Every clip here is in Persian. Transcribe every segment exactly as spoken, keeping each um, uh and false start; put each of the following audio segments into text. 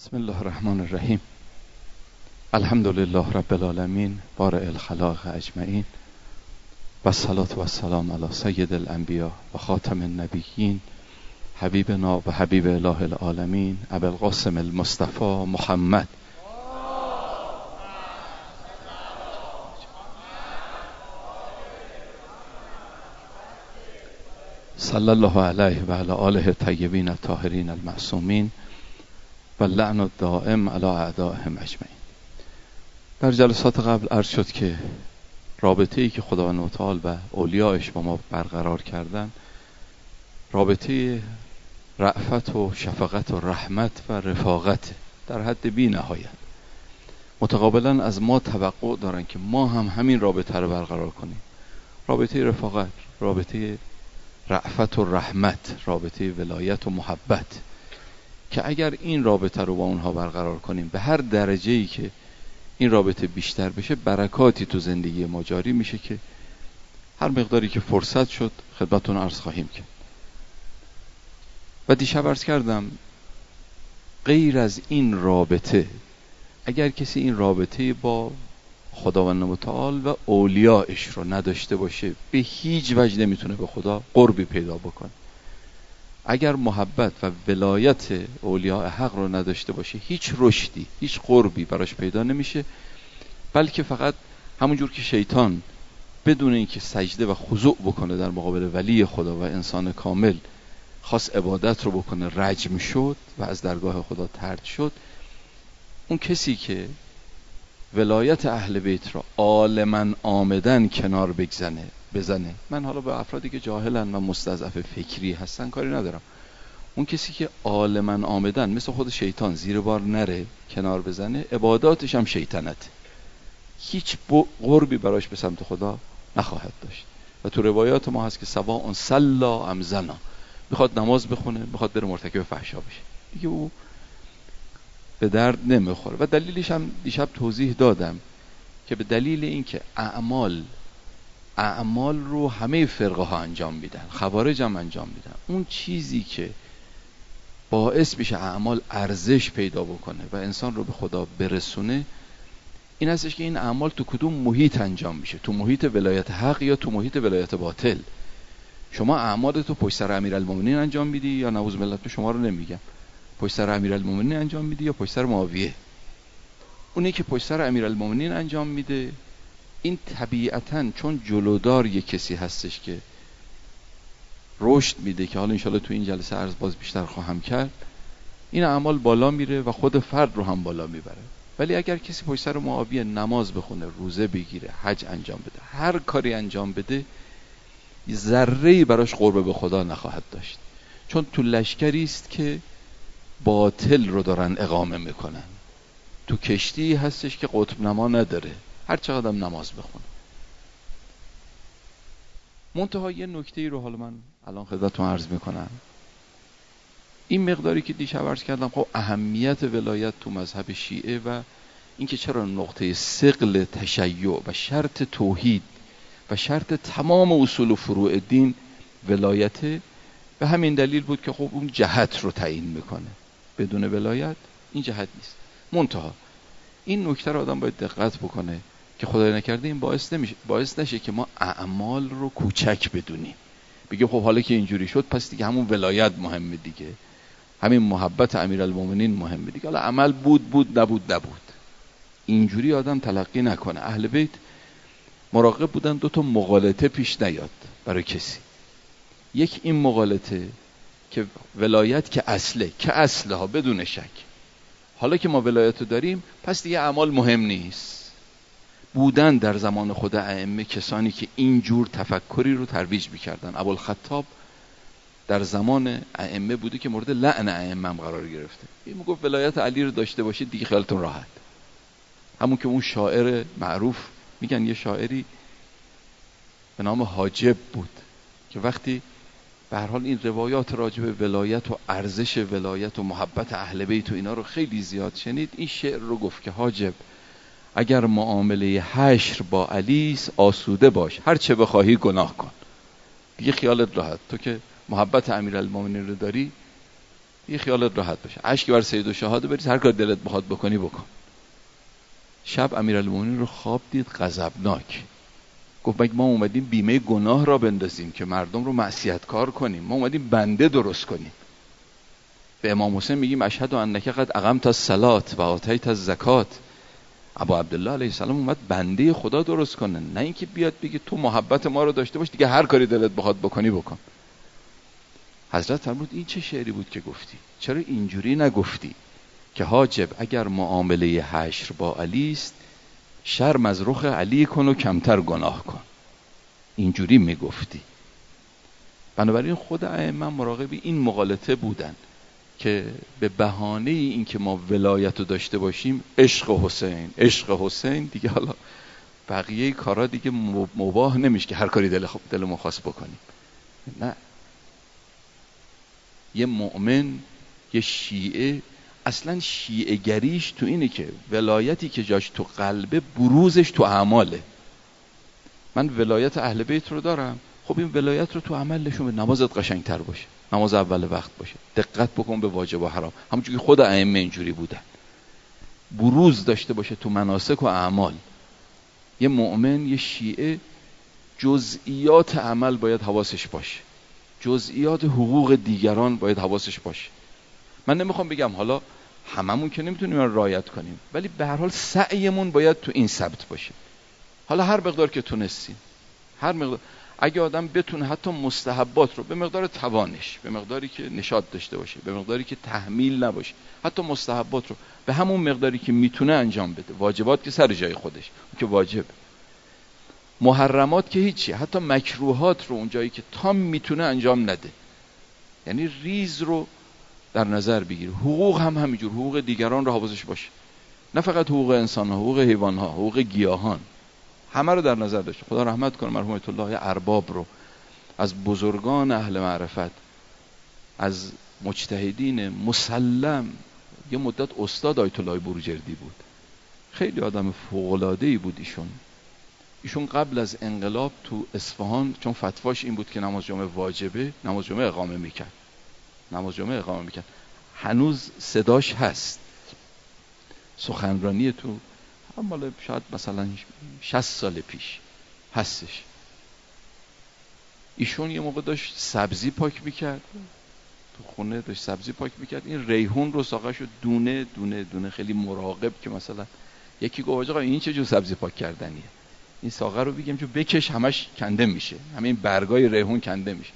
بسم الله الرحمن الرحیم. الحمد لله رب العالمین بارئ الخلاق اجمعین و الصلاة و السلام علی سید الانبیاء و خاتم النبیین حبیبنا و حبیب اله العالمین ابی القاسم المصطفى محمد صلی الله علیه و علی آله الطیبین الطاهرین المعصومین و لعن الدائم علی اعدائهم اجمعین. در جلسات قبل عرض شد که رابطه ای که خداوند متعال و اولیاءش با ما برقرار کردن رابطه رأفت و شفقت و رحمت و رفاقت در حد بی نهایت. متقابلا از ما توقع دارن که ما هم همین رابطه رو برقرار کنیم، رابطه رفاقت، رابطه رأفت و رحمت، رابطه ولایت و محبت، که اگر این رابطه رو با اونها برقرار کنیم به هر درجه‌ای که این رابطه بیشتر بشه برکاتی تو زندگی ما جاری میشه که هر مقداری که فرصت شد خدمتتون عرض خواهیم کرد. و دیشب عرض کردم غیر از این رابطه اگر کسی این رابطه با خداوند متعال و اولیاءش رو نداشته باشه به هیچ وجه نمیتونه به خدا قربی پیدا بکنه. اگر محبت و ولایت اولیاء حق رو نداشته باشه هیچ رشدی، هیچ قربی براش پیدا نمیشه، بلکه فقط همونجور که شیطان بدون اینکه سجده و خضوع بکنه در مقابل ولی خدا و انسان کامل خاص عبادت رو بکنه رجم شد و از درگاه خدا طرد شد، اون کسی که ولایت اهل بیت را عالماً آمدن کنار بگذنه بزنه، من حالا به افرادی که جاهلن و مستضعف فکری هستن کاری ندارم، اون کسی که عالماً آمدن مثل خود شیطان زیر بار نره کنار بزنه عباداتش هم شیطنت، هیچ قربی براش به سمت خدا نخواهد داشت. و تو روایات ما هست که سواء صلی ام زنا، میخواد نماز بخونه میخواد بره مرتکب فحشا بشه دیگه او به درد نمیخوره. و دلیلش هم دیشب توضیح دادم که به دلیل اینکه اعمال اعمال رو همه فرقه ها انجام میدن، خوارج هم انجام میدن، اون چیزی که باعث میشه اعمال ارزش پیدا بکنه و انسان رو به خدا برسونه این هستش که این اعمال تو کدوم محیط انجام میشه، تو محیط ولایت حق یا تو محیط ولایت باطل. شما اعمال تو پشت سر امیرالمومنین انجام میدی یا نعوذ بالله، تو شما رو نمیگم، پشت سر امیرالمومنین انجام میدی یا پشت سر معاویه؟ اونی که پشت سر امیرالمومنین انجام میده این طبیعتاً چون جلودار یک کسی هستش که رشد میده که حالا انشالله تو این جلسه عرض باز بیشتر خواهم کرد، این اعمال بالا میره و خود فرد رو هم بالا میبره. ولی اگر کسی پشت سر معاویه نماز بخونه، روزه بگیره، حج انجام بده، هر کاری انجام بده ذره‌ای براش قرب به خدا نخواهد داشت، چون تو لشکری است که باطل رو دارن اقامه میکنن، تو کشتی هستش که قطب نما نداره هر چقدر نماز بخونه. منتها یه نکته‌ای رو حالا من الان خدمتتون عرض میکنم. این مقداری که دیشب عرض کردم خب اهمیت ولایت تو مذهب شیعه و اینکه چرا نقطه ثقل تشیع و شرط توحید و شرط تمام اصول و فروع دین ولایت، به همین دلیل بود که خب اون جهت رو تعیین میکنه، بدون ولایت این جهت نیست. منتها این نکته رو آدم باید دقت بکنه که خدای نکرده این باعث نمیشه باعث نشه که ما اعمال رو کوچک بدونیم، بگیم خب حالا که اینجوری شد پس دیگه همون ولایت مهمه دیگه، همین محبت امیرالمومنین مهمه دیگه، حالا عمل بود بود نبود نبود. اینجوری آدم تلقی نکنه. اهل بیت مراقب بودن دو تا مغالطه پیش نیاد برای کسی. یک این مغالطه که ولایت که اصله که اصله ها بدون شک، حالا که ما ولایت رو داریم پس دیگه اعمال مهم نیست. بودن در زمان خود ائمه کسانی که اینجور تفکری رو ترویج می‌کردن. ابوالخطاب در زمان ائمه بوده که مورد لعن ائمه هم قرار گرفته. این میگفت ولایت علی رو داشته باشید دیگه خیالتون راحت. همون که اون شاعر معروف، میگن یه شاعری به نام حاجب بود که وقتی به هر حال این روایات راجع به ولایت و ارزش ولایت و محبت اهل بیت و اینا رو خیلی زیاد شنید، این شعر رو گفت که حاجب اگر معامله حشر با علی آسوده باش، هر چه بخواهی گناه کن. دیگه خیالت راحت، تو که محبت امیرالمومنین رو داری یه خیالت راحت بشه، اشک بر سید الشهاده بریز، هر کار دلت بخواد بکنی بکن. شب امیرالمومنین رو خواب دید غضبناک، گفت مگه ما اومدیم بیمه گناه را بندازیم که مردم رو معصیتکار کنیم؟ ما اومدیم بنده درست کنیم. به امام حسین میگیم اشهد انک قد اقمت الصلاة و آتیت الزکات. ابا عبدالله علیه السلام اومد بنده خدا درست کنه، نه اینکه بیاد بگه تو محبت ما رو داشته باش دیگه هر کاری دلت بخواد بکنی بکن. حضرت فرمود این چه شعری بود که گفتی؟ چرا اینجوری نگفتی که حاجب اگر معامله حشر با علی است، شرم از رخ علی کن و کمتر گناه کن. اینجوری میگفتی. بنابراین خود ائمه مراقب این مغالطه بودن که به بهانه این که ما ولایت رو داشته باشیم، عشق حسین عشق حسین دیگه، حالا بقیه کارا دیگه مباح نمیشه که هر کاری دل دل ما خواست بکنیم. نه، یه مؤمن، یه شیعه، اصلا شیعه گریش تو اینه که ولایتی که جاش تو قلبه بروزش تو اعماله. من ولایت اهل بیت رو دارم، خب این ولایت رو تو عمل نشون بده. نمازت قشنگتر باشه، نماز اول وقت باشه، دقت بکن به واجب و حرام، همونجوری که خود ائمه اینجوری بودن، بروز داشته باشه تو مناسک و اعمال. یه مؤمن، یه شیعه، جزئیات عمل باید حواسش باشه، جزئیات حقوق دیگران باید حواسش باشه. من نمیخوام بگم حالا هممون که نمیتونیم رعایت کنیم، ولی به هر حال سعیمون باید تو این ثبت باشه. حالا هر مقدار که تونستیم، هر مقدار، اگه آدم بتونه حتی مستحبات رو به مقدار توانش، به مقداری که نشاط داشته باشه، به مقداری که تحمیل نباشه، حتی مستحبات رو به همون مقداری که میتونه انجام بده. واجبات که سر جای خودش که واجب، محرمات که هیچی، حتی مکروهات رو اونجایی که تام میتونه انجام نده، یعنی ریز رو در نظر بگیر. حقوق هم همینجور، حقوق دیگران رو حواسش باشه، نه فقط حقوق انسان ها، حقوق حیوان ها، حقوق گیاهان، همه رو در نظر داشته. خدا رحمت کنه مرحوم آیت الله ارباب رو، از بزرگان اهل معرفت، از مجتهدین مسلم. یه مدت استاد آیت الله بروجردی بود، خیلی آدم فوق‌العاده‌ای بود ایشون. ایشون قبل از انقلاب تو اصفهان، چون فتواش این بود که نماز جمعه واجبه، نماز جمعه اقامه میکرد، نماز جمعه اقامه میکرد. هنوز صداش هست، سخنرانی تو مال شاید مثلا شصت سال پیش هستش. ایشون یه موقع داشت سبزی پاک میکرد تو خونه، داشت سبزی پاک میکرد، این ریحون رو ساقهشو دونه دونه دونه خیلی مراقب که مثلا یکی گفت آقا این چه جور سبزی پاک کردنیه، این ساقه رو بگیم چون بکش همش کنده میشه، همین برگای ریحون کنده میشه.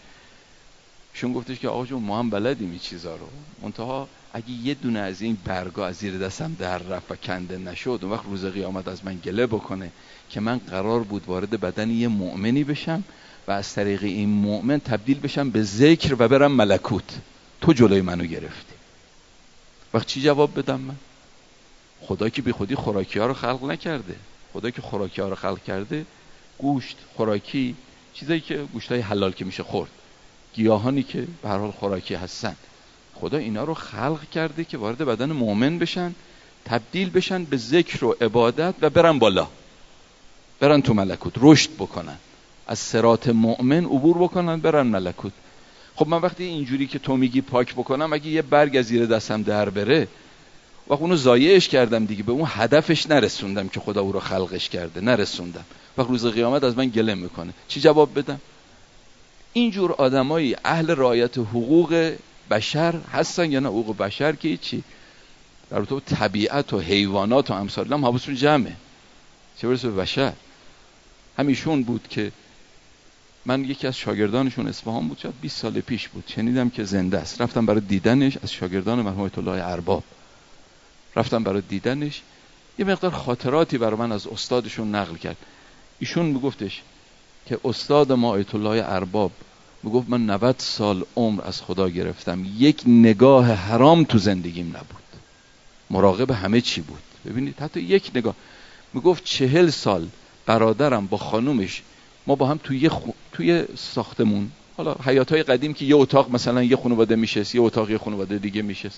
ایشون گفتش که آقا جون ما هم بلدیم این چیزا رو، منتها اگه یه دونه از این برگا از زیر دستم در رفت و کنده نشد، اون وقت روز قیامت از من گله بکنه که من قرار بود وارد بدن یه مؤمنی بشم و از طریق این مؤمن تبدیل بشم به ذکر و برم ملکوت، تو جلوی منو گرفتی. وقت چی جواب بدم من؟ خدا که بی خودی خوراکی ها رو خلق نکرده. خدا که خوراکی ها رو خلق کرده، گوشت، خوراکی، چیزایی که گوشتای حلال که میشه خورد، گیاهانی که به هر حال خوراکی هستن، خدا اینا رو خلق کرده که وارد بدن مؤمن بشن، تبدیل بشن به ذکر و عبادت و برن بالا، برن تو ملکوت، رشد بکنن، از صراط مؤمن عبور بکنن، برن ملکوت. خب من وقتی اینجوری که تو میگی پاک بکنم، اگه یه برگ از زیر دستم در بره، وقت اونو ضایعش کردم دیگه، به اون هدفش نرسوندم که خدا او رو خلقش کرده، نرسوندم. وقت روز قیامت از من گله میکنه، چی جواب بدم؟ اینجور آدمایی اهل رعایت حقوق بشر هستن یا نه؟ حقوق بشر که چی؟ در تو طبیعت و حیوانات و امثال هم حواسشون جمعه، چه برسه به بشر. همیشون بود که من یکی از شاگردانشون اصفهان بود، شاید بیست سال پیش بود، شنیدم که زنده است، رفتم برای دیدنش، از شاگردان مرحوم آیت الله ارباب رفتم برای دیدنش. یه مقدار خاطراتی برای من از استادشون نقل کرد. ایشون میگفتش که استاد ما آیت الله ارباب میگفت من نود سال عمر از خدا گرفتم، یک نگاه حرام تو زندگیم نبود، مراقب همه چی بود. ببینید حتی یک نگاه. میگفت چهل سال برادرم با خانومش، ما با هم توی خو... توی ساختمون، حالا حیاطای قدیم که یه اتاق مثلا یه خانواده میشست، یه اتاق یه خانواده دیگه میشست،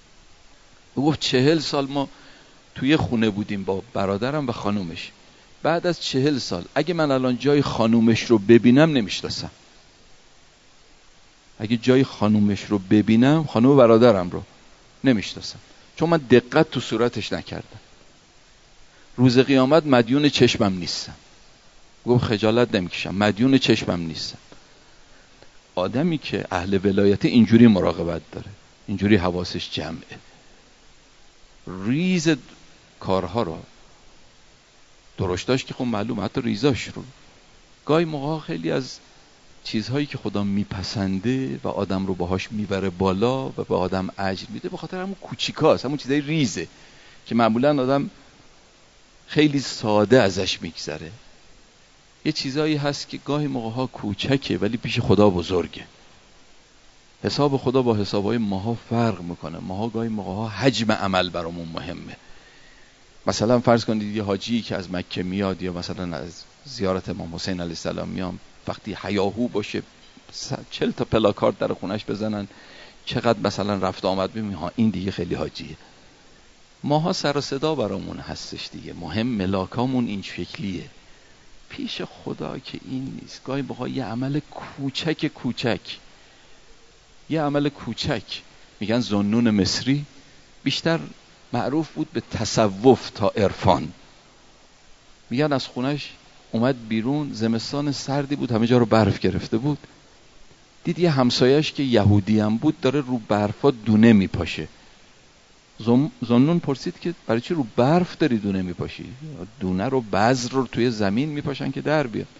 میگفت چهل سال ما توی خونه بودیم با برادرم و خانومش. بعد از چهل سال اگه من الان جای خانومش رو ببینم نمیشناسم. اگه جای خانومش رو ببینم، خانوم برادرم رو نمیشناسم، چون من دقت تو صورتش نکردم. روز قیامت مدیون چشمم نیستم. گفت خجالت نمیکشم، مدیون چشمم نیستم. آدمی که اهل ولایت اینجوری مراقبت داره، اینجوری حواسش جمعه، ریز کارها رو درشتاش که خب معلوم، حتی ریزاش رو. گاهی موقع خیلی از چیزهایی که خدا میپسنده و آدم رو باهاش میبره بالا و به آدم اجر میده، به خاطر همون کوچیکاست، همون چیزای ریزه که معمولا آدم خیلی ساده ازش میگذره. یه چیزایی هست که گاهی موقع ها کوچکه ولی پیش خدا بزرگه. حساب خدا با حسابهای ماها فرق میکنه. ماها گاهی موقع ها حجم عمل برامون مهمه. مثلا فرض کنید یه حاجی که از مکه میاد یا مثلا از زیارت امام حسین علیه السلام میام، وقتی هیاهو باشه چل تا پلاکارد در خونش بزنن چقدر مثلا رفت آمد ببین ها این دیگه خیلی حاجیه. ماها سر و صدا برامون هستش دیگه، مهم ملاکامون این شکلیه. پیش خدا که این نیست. گاهی موقع یه عمل کوچک کوچک یه عمل کوچک میگن ذوالنون مصری بیشتر معروف بود به تصوف تا عرفان. میگن از خونش اومد بیرون، زمستان سردی بود، همه جا رو برف گرفته بود، دید یه همسایش که یهودی هم بود داره رو برفا دونه میپاشه. ذوالنون پرسید که برای چی رو برف داری دونه میپاشی؟ دونه رو بذر رو توی زمین میپاشن که در بیاد.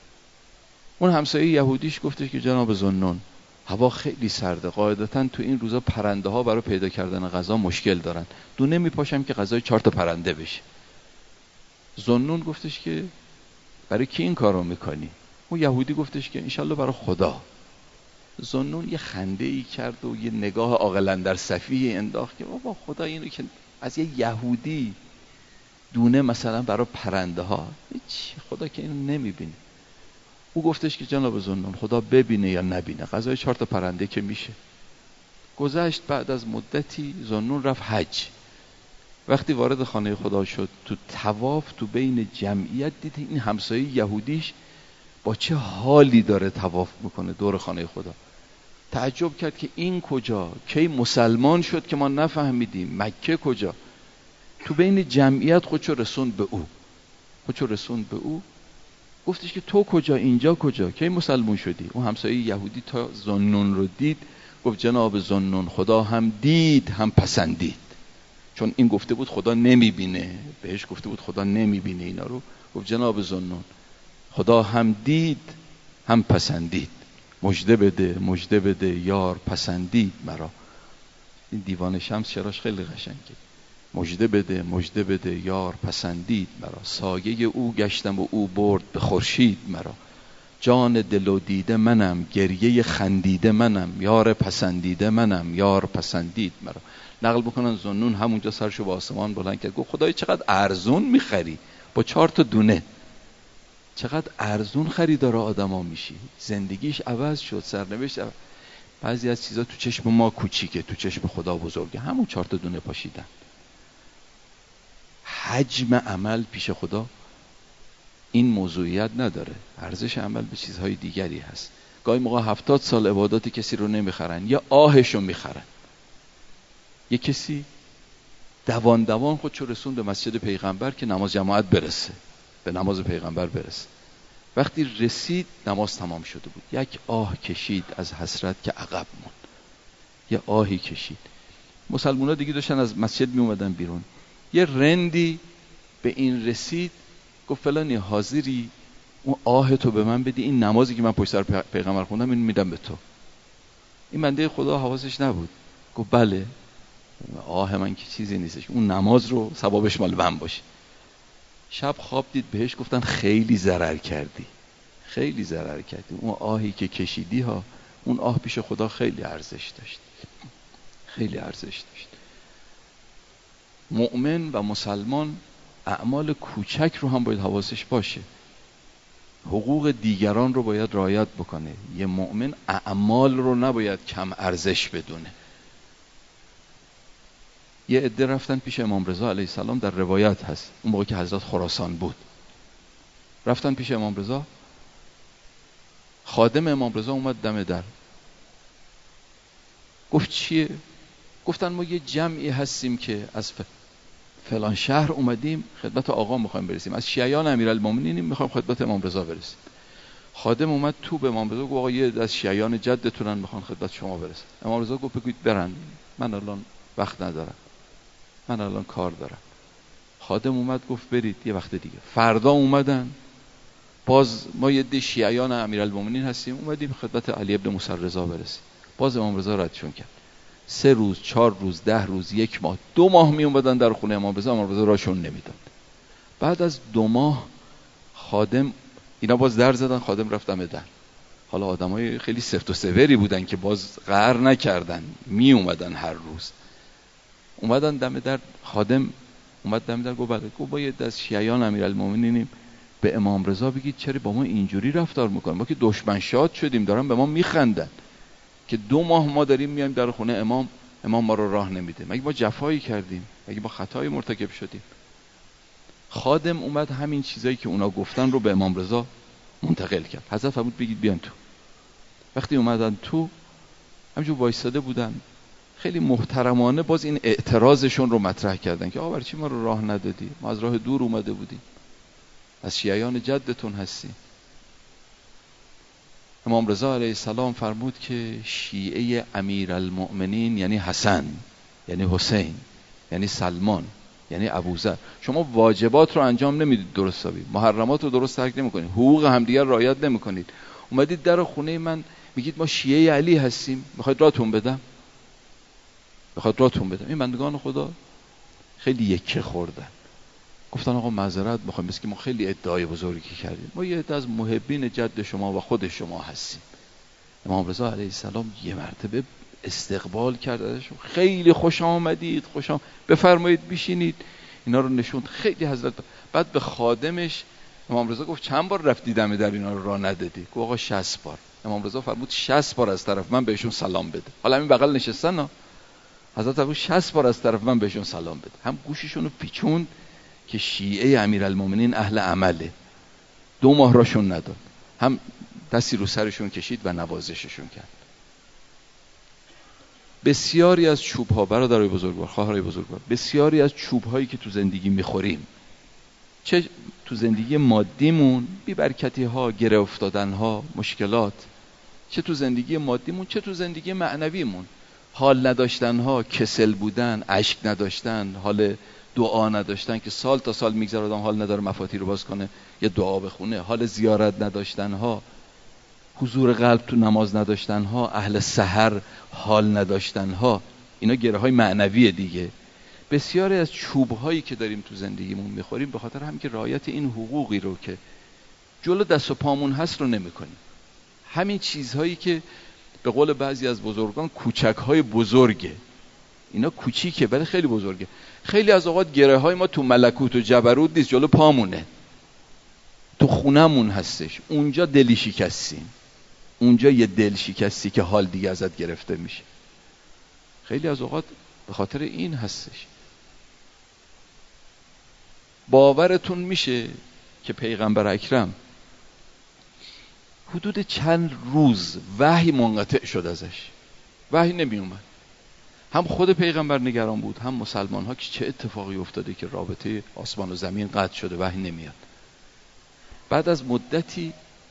اون همسایه یهودیش گفتش که جناب ذوالنون هوا خیلی سرده، قاعدتا تو این روزا پرنده ها برای پیدا کردن غذا مشکل دارن، دونه میپاشم که غذای چهار تا پرنده بشه. ذوالنون گفتش که برای کی این کارو میکنی؟ اون یهودی گفتش که انشالله برای خدا. ذوالنون یه خنده ای کرد و یه نگاه عاقل اندر سفیه انداخت که بابا خدا اینو که از یه یهودی دونه مثلا برای پرنده ها، خدا که اینو نمیبینه. او گفتش که جناب ذوالنون خدا ببینه یا نبینه، غذای چهار تا پرنده که میشه. گذشت بعد از مدتی ذوالنون رفت حج. وقتی وارد خانه خدا شد تو طواف تو بین جمعیت دید این همسایه یهودیش با چه حالی داره طواف میکنه دور خانه خدا. تعجب کرد که این کجا، کی مسلمان شد که ما نفهمیدیم، مکه کجا. تو بین جمعیت خودشو رسوند به او خودشو رسوند به او گفتش که تو کجا، اینجا کجا، کی مسلمان شدی؟ اون همسایه یهودی تا ذوالنون رو دید گفت جناب ذوالنون خدا هم دید هم پسندید. چون این گفته بود خدا نمیبینه، بهش گفته بود خدا نمیبینه اینا رو. گفت جناب ذوالنون خدا هم دید هم پسندید، مژده بده مژده بده یار پسندید مرا. این دیوان شمس شعرش خیلی قشنگه. مژده بده مژده بده یار پسندید مرا، سایه او گشتم و او برد به خورشید مرا. جان دل و دیده منم گریه خندیده منم، یار پسندیده منم یار پسندید مرا. نقل بکنن ذوالنون همونجا سرشو به آسمان بلند کرد گفت خدای چقدر ارزون میخری با چهار تا دونه، چقدر ارزون خریدار آدما میشی. زندگیش عوض شد، سرنوشت عوض. بعضی از چیزا تو چشم ما کوچیکه، تو چشم خدا بزرگه. همون چهار تا دونه پاشیدن. حجم عمل پیش خدا این موضوعیت نداره. ارزش عمل به چیزهای دیگری هست. گاهی موقع هفتاد سال عبادات کسی رو نمیخرن، یا آهش رو میخرن. یه کسی دوان دوان خودشو رسون به مسجد پیغمبر که نماز جماعت برسه، به نماز پیغمبر برسه. وقتی رسید نماز تمام شده بود، یک آه کشید از حسرت که عقب موند. یه آهی کشید. مسلمونا دیگه داشتن از مسجد می اومدن بیرون. یه رندی به این رسید گفت فلانی حاضری اون آه تو به من بدی، این نمازی که من پشت سر پیغمبر خوندم این میدم به تو. این بنده خدا حواسش نبود، گفت بله آه من که چیزی نیستش، اون نماز رو ثوابش مال من باشه. شب خواب دید بهش گفتن خیلی ضرر کردی، خیلی ضرر کردی. اون آهی که کشیدی ها، اون آه پیش خدا خیلی ارزش داشت، خیلی ارزش داشت. مؤمن و مسلمان اعمال کوچک رو هم باید حواسش باشه، حقوق دیگران رو باید رعایت بکنه. یه مؤمن اعمال رو نباید کم ارزش بدونه. یه عده رفتن پیش امام رضا علیه السلام، در روایت هست اون موقع که حضرت خراسان بود، رفتن پیش امام رضا. خادم امام رضا اومد دم در، گفت چیه؟ گفتن ما یه جمعی هستیم که از فلان شهر اومدیم خدمت آقا میخوایم برسیم، از شیعیان امیرالمومنینیم میخوایم خدمت امام رضا برسیم. خادم اومد تو به امام رضا گفت آقا یه از شیعیان جدتونن میخوان خدمت شما برسن. امام رضا گفت بگوید برن، من الان وقت ندارم، من الان کار دارم. خادم اومد گفت برید یه وقت دیگه. فردا اومدن، باز ما یه دی شیعیان امیرالمومنین هستیم اومدیم خدمت علی ابن موسی رضا برسیم. باز امام رضا ردشون کرد. سه روز، چهار روز، ده روز، یک ماه، دو ماه می اومدن در خونه امام رضا، امام رضا راشون نمیداد. بعد از دو ماه خادم، اینا باز در زدن، خادم رفت دم در. حالا آدمای خیلی سفت و سوری بودن که باز قهر نکردن، می اومدن هر روز. اومدن دم در، خادم اومد دم در گفت بله، گفت با یه دست شیعیان امیرالمومنینیم، به امام رضا بگید چرا با ما اینجوری رفتار میکنن، ما که دشمن شاد شدیم دارن به ما میخندن که دو ماه ما داریم میایم در خونه امام، امام ما رو راه نمیده. مگه ما جفایی کردیم؟ مگه ما خطایی مرتکب شدیم؟ خادم اومد همین چیزایی که اونا گفتن رو به امام رضا منتقل کرد. حضرت فرمود بگید بیان تو. وقتی اومدن تو همینجور وایساده بودن، خیلی محترمانه باز این اعتراضشون رو مطرح کردن که آقا برای چی ما رو راه ندادی؟ ما از راه دور اومده بودیم، از شیعیان جدتون هستیم. امام رضا علیه السلام فرمود که شیعه امیرالمؤمنین یعنی حسن، یعنی حسین، یعنی سلمان، یعنی ابوذر. شما واجبات رو انجام نمیدید درست حسابی، محرمات رو درست ترک نمیکنید، حقوق همدیگر رعایت نمیکنید. اومدید در خونه من میگید ما شیعه علی هستیم، میخواید راتون بدم؟ میخواید راتون بدم؟ این بندگان خدا خیلی یکه خوردن، گفتن آقا معذرت میخوایم، مثل که ما خیلی ادعای بزرگی کردیم، ما یه عده از محبین جد شما و خود شما هستیم. امام رضا علیه السلام یه مرتبه استقبال کرد ازشون، خیلی خوش آمدید، خوش آمد، بفرمایید بشینید. اینا رو نشوند، خیلی حضرت. بعد به خادمش امام رضا گفت چند بار رفتی دم در اینا رو راه ندادی؟ گفت آقا شصت بار. امام رضا فرمود شصت بار از طرف من بهشون سلام بده. حالا همین بغل نشستن ها، حضرت فرمود شصت بار از طرف من بهشون سلام بده. هم گوششون رو پیچوند که شیعه امیرالمومنین اهل عمله، دو ماه راشون نداد، هم دستی رو سرشون کشید و نوازششون کرد. بسیاری از چوب ها، برادرای بزرگوار، خواهرای بزرگوار، بسیاری از چوب هایی که تو زندگی میخوریم، چه تو زندگی مادیمون بی برکتی ها، گره افتادن ها، مشکلات، چه تو زندگی مادیمون چه تو زندگی معنویمون، حال نداشتن ها، کسل بودن، اشک نداشتن، حال دعا نداشتن که سال تا سال میگذره آدم حال نداره مفاتیح رو باز کنه یا دعا بخونه، حال زیارت نداشتن ها، حضور قلب تو نماز نداشتن ها، اهل سحر حال نداشتن ها، اینا گره های معنویه دیگه. بسیاری از چوب هایی که داریم تو زندگیمون میخوریم به خاطر همین که رعایت این حقوقی رو که جلو دست و پامون هست رو نمیکنیم. همین چیزهایی که به قول بعضی از بزرگان کوچک های بزرگه، اینا کوچیکه ولی خیلی بزرگه. خیلی از اوقات گره های ما تو ملکوت و جبروت نیست، جلو پامونه، تو خونمون هستش، اونجا دلی شکستیم، اونجا یه دل شکستی که حال دیگه ازت گرفته میشه. خیلی از اوقات به خاطر این هستش. باورتون میشه که پیغمبر اکرم حدود چند روز وحی منقطع شد ازش، وحی نمی اومد. هم خود پیغمبر نگران بود، هم مسلمان ها که چه اتفاقی افتاده که رابطه آسمان و زمین قطع شده، وحی نمیاد. بعد از مدتی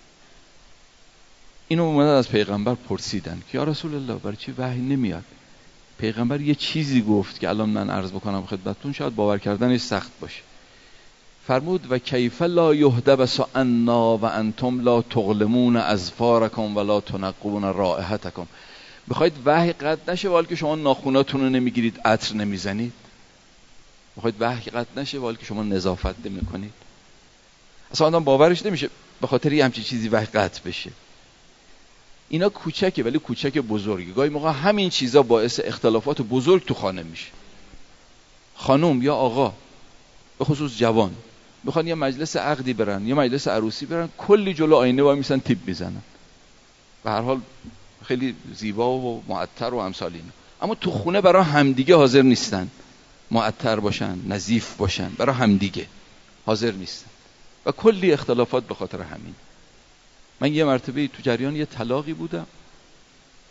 اینو اومدن از پیغمبر پرسیدن که یا رسول الله برای چی وحی نمیاد؟ پیغمبر یه چیزی گفت که الان من عرض بکنم خدمتتون، شاید باور کردنش سخت باشه. فرمود و کیف لا یهدبس عنا و انتم لا تغلمون اظفارکم ولا تنقون رائحتکم. بخواید وحی قطع نشه ولی که شما ناخوناتون رو نمیگیرید، عطر نمیزنید؟ بخواید وحی قطع نشه ولی که شما نظافت نمیکنید؟ اصلا آدم باورش نمیشه به خاطر یه همچین چیزی وحی قطع بشه. اینا کوچکه ولی کوچک بزرگه. گاهی موقع همین چیزا باعث اختلافات بزرگ تو خانه میشه. خانم یا آقا، به خصوص جوان، میخوان یه مجلس عقدی برن، یه مجلس عروسی برن، کلی جلو آینه وای میسن تیپ میزنن، به هر حال خیلی زیبا و معطر و امثال اینا، اما تو خونه برای همدیگه حاضر نیستن معطر باشن، نظیف باشن، برای همدیگه حاضر نیستن و کلی اختلافات به خاطر همین. من یه مرتبه تو جریان یه طلاقی بودم،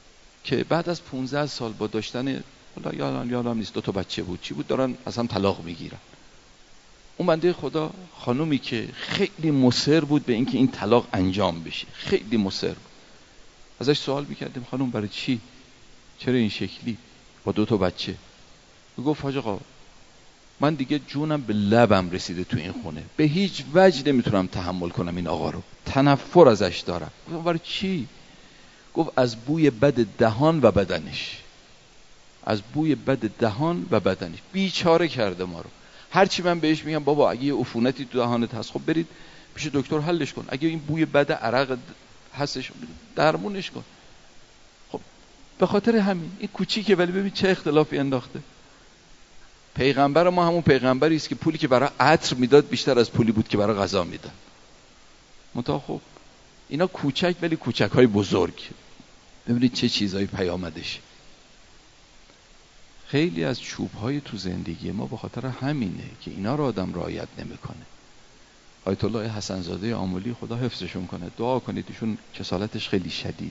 که بعد از پانزده سال با داشتن، حالا یادم یادم نیست دو تا بچه بود چی بود، دارن از هم طلاق میگیرن. اون بنده خدا خانومی که خیلی مصر بود به اینکه این طلاق انجام بشه، خیلی مصر بود. ازش سوال میکردیم خانم برای چی؟ چرا این شکلی با دو تا بچه؟ گفت حاج آقا من دیگه جونم به لبم رسیده تو این خونه، به هیچ وجه نمیتونم تحمل کنم این آقا رو، تنفر ازش دارم. گفتم برای چی؟ گفت از بوی بد دهان و بدنش، از بوی بد دهان و بدنش بیچاره کرده ما رو. هرچی من بهش میگم بابا اگه یه عفونتی تو دهانت هست خب برید پیش دکتر حلش کن، اگه این بوی بد عرق هستش درمونش کن. خب به خاطر همین این کوچیکه ولی ببین چه اختلافی انداخته. پیغمبر ما همون پیغمبری است که پولی که برای عطر میداد بیشتر از پولی بود که برای غذا میداد. منتها خب اینا کوچک ولی کوچک‌های بزرگ، ببینید چه چیزایی پیامدش. خیلی از چوب‌های تو زندگی ما به خاطر همینه که اینا رو آدم رعایت نمی‌کنه. آیت الله حسن زاده آملی خدا حفظشون کنه، دعا کنید، ایشون کسالتش خیلی شدید.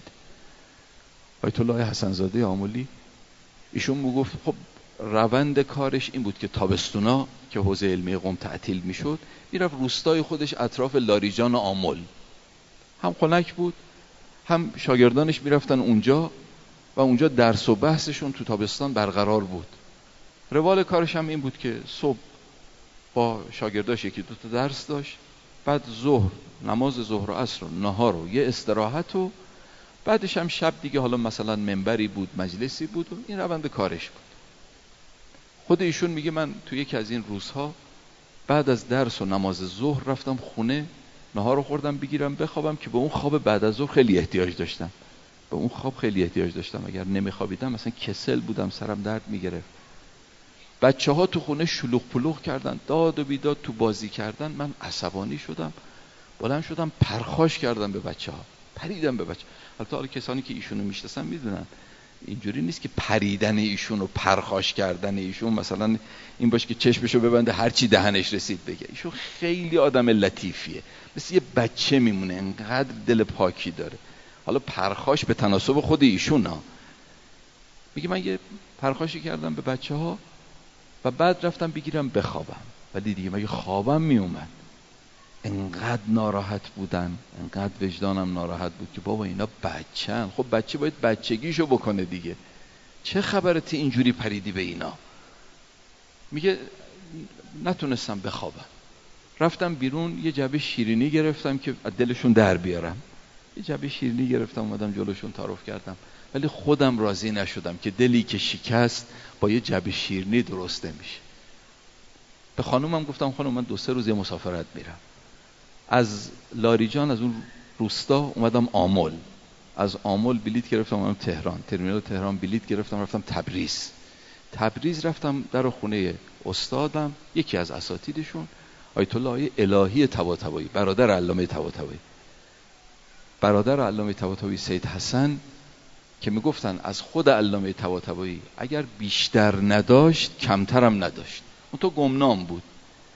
آیت الله حسن زاده آملی ایشون میگفت خب روند کارش این بود که تابستونا که حوزه علمی قم تعطیل میشد میرفت روستای خودش اطراف لاریجان و آمل، هم خنک بود هم شاگردانش میرفتن اونجا و اونجا درس و بحثشون تو تابستان برقرار بود. روال کارش هم این بود که صبح با شاگرداش یکی دو تا درس داشت، بعد ظهر نماز ظهر و عصر و نهار و یه استراحت و بعدش هم شب دیگه حالا مثلا منبری بود مجلسی بود و این روند کارش بود. خود ایشون میگه من تو یکی از این روزها بعد از درس و نماز ظهر رفتم خونه، نهار رو خوردم بگیرم بخوابم که به اون خواب بعد از ظهر خیلی احتیاج داشتم، به اون خواب خیلی احتیاج داشتم، اگر نمیخوابیدم مثلا کسل بودم، سرم درد میگرفت. بچه ها تو خونه شلوغ پلوغ کردن، داد و بیداد تو بازی کردن، من عصبانی شدم، بلند شدم پرخاش کردم به بچه ها، پریدم به بچه. البته حالا کسانی که ایشونو میشناسن میدونن اینجوری نیست که پریدن ایشون و پرخاش کردن ایشون مثلا این باشه که چشمشو ببنده هر چی دهنش رسید بگه. ایشون خیلی آدم لطیفیه، مثل یه بچه میمونه، انقدر دل پاکی داره. حالا پرخاش به تناسب خود ایشون ها. میگه من یه پرخاشی کردم به بچه ها و بعد رفتم بگیرم بخوابم، ولی دیگه مگه خوابم میومد. انقدر ناراحت بودن، انقدر وجدانم ناراحت بود که بابا اینا بچه‌ن، خب بچه باید بچگیشو بکنه دیگه، چه خبرتی اینجوری پریدی به اینا. میگه نتونستم بخوابم، رفتم بیرون یه جعبه شیرینی گرفتم که از دلشون در بیارم، یه جعبه شیرینی گرفتم اومدم جلوشون تعارف کردم، ولی خودم راضی نشدم که دلی که شکست با یه جعبه شیرینی درست نمیشه. به خانومم گفتم خانم من دو سه روز یه مسافرت میرم، از لاریجان از اون روستا اومدم آمل، از آمل بلیت گرفتم اومدم تهران، ترمینال تهران بلیت گرفتم رفتم تبریز، تبریز رفتم در خونه استادم یکی از اساتیدشون آیت الله الهی طباطبایی، برادر علامه طباطبایی، برادر علامه طباطبایی سید حسن، که میگفتن از خود علامه طباطبایی اگر بیشتر نداشت کمترم نداشت، اون تو گمنام بود.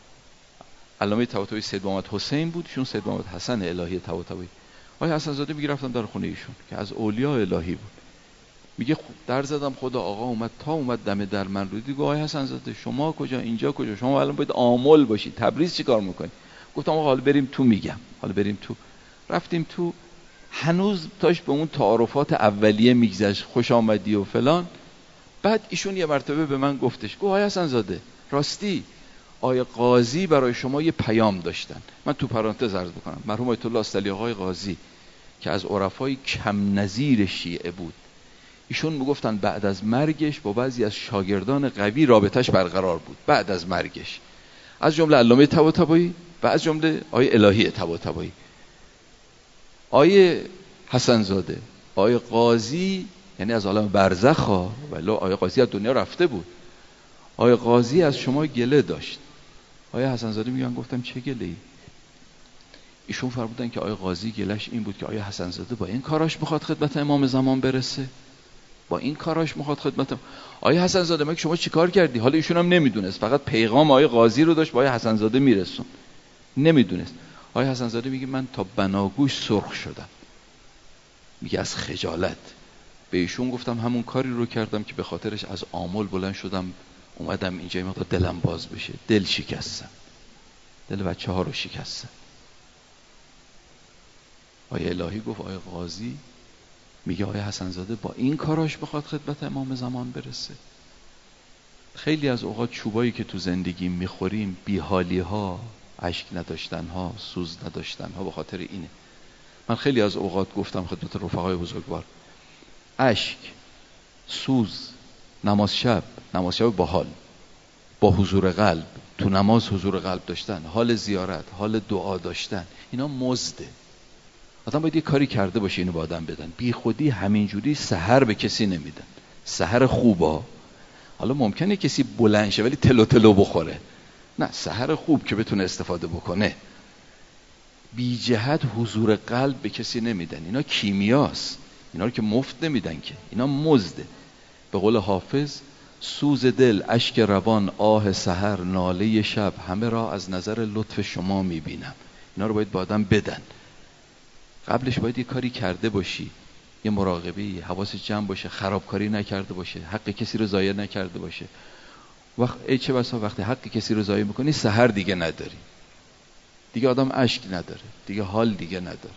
علامه طباطبایی سید محمد حسین بود، ایشون سید محمد حسن الهی طباطبایی. آقای حسن زاده میگه رفتم در خونه ایشون که از اولیاء الهی بود، میگه در زدم خدا آقا اومد تا اومد دم در من رو دید، آقای حسن زاده شما کجا اینجا کجا، شما الان باید آمل باشی، تبریز چی کار میکنی؟ گفتم آقا حالا بریم تو، میگم حالا بریم تو. رفتیم تو، هنوز تاش به اون تعارفات اولیه میگذشت، خوش آمدی و فلان. بعد ایشون یه مرتبه به من گفتش، گفت آقای حسن زاده راستی آقای قاضی برای شما یه پیام داشتن. من تو پرانتز عرض بکنم مرحوم آیت الله استعلی آقای قاضی که از عرفای کم نظیر شیعه بود، ایشون میگفتن بعد از مرگش با بعضی از شاگردان قوی رابطش برقرار بود بعد از مرگش، از جمله علامه طباطبایی و از جمله آقای الهی طباطبایی. آقای حسن زاده آقای قاضی یعنی از عالم برزخ ها، ولی آقای قاضی از دنیا رفته بود، آقای قاضی از شما گله داشت. آقای حسن زاده میگن گفتم چه گله‌ای؟ ایشون فرمودن که آقای قاضی گلش این بود که آقای حسن زاده با این کاراش میخواد خدمت امام زمان برسه، با این کاراش میخواد خدمت. آقای حسن زاده مگه شما چیکار کردی؟ حالا ایشون هم نمیدونست، فقط پیغام آقای قاضی رو داشت با آقای حسن زاده میرسون، نمیدونست. آقای حسن زاده میگه من تا بناگوش سرخ شدم، میگه از خجالت. به ایشون گفتم همون کاری رو کردم که به خاطرش از آمل بلند شدم اومدم اینجا، این مقدار دلم باز بشه. دل شکستم، دل بچه ها رو شکستم. آیه الهی گفت آیه قاضی میگه آیه حسن زاده با این کاراش بخواد خدمت امام زمان برسه. خیلی از اوقات چوبایی که تو زندگی میخوریم، بیحالی ها، اشک نداشتن ها، سوز نداشتن ها، به خاطر اینه. من خیلی از اوقات گفتم خدمت رفقای بزرگوار، اشک، سوز، نماز شب، نماز شب با حال، با حضور قلب، تو نماز حضور قلب داشتن، حال زیارت، حال دعا داشتن، اینا مزده. آدم باید یه کاری کرده باشه اینو با آدم بدن. بی خودی همینجوری سحر به کسی نمیدن. سحر خوبا، حالا ممکنه کسی بلند شه ولی تلو تلو بخوره، نه، سحر خوب که بتونه استفاده بکنه. بی جهت حضور قلب به کسی نمیدن، اینا کیمیاست، اینا رو که مفت نمیدن که، اینا مزده. به قول حافظ سوز دل، اشک روان، آه سحر، ناله شب، همه را از نظر لطف شما میبینم. اینا رو باید با آدم بدن. قبلش باید یه کاری کرده باشی، یه مراقبه، حواس جمع باشه، خرابکاری نکرده باشه، حق کسی رو ضایع نکرده باشه. وقت ای چه بسا وقتی حق کسی رو ضایع میکنی سحر دیگه نداری، دیگه آدم اشک نداره، دیگه حال دیگه نداره.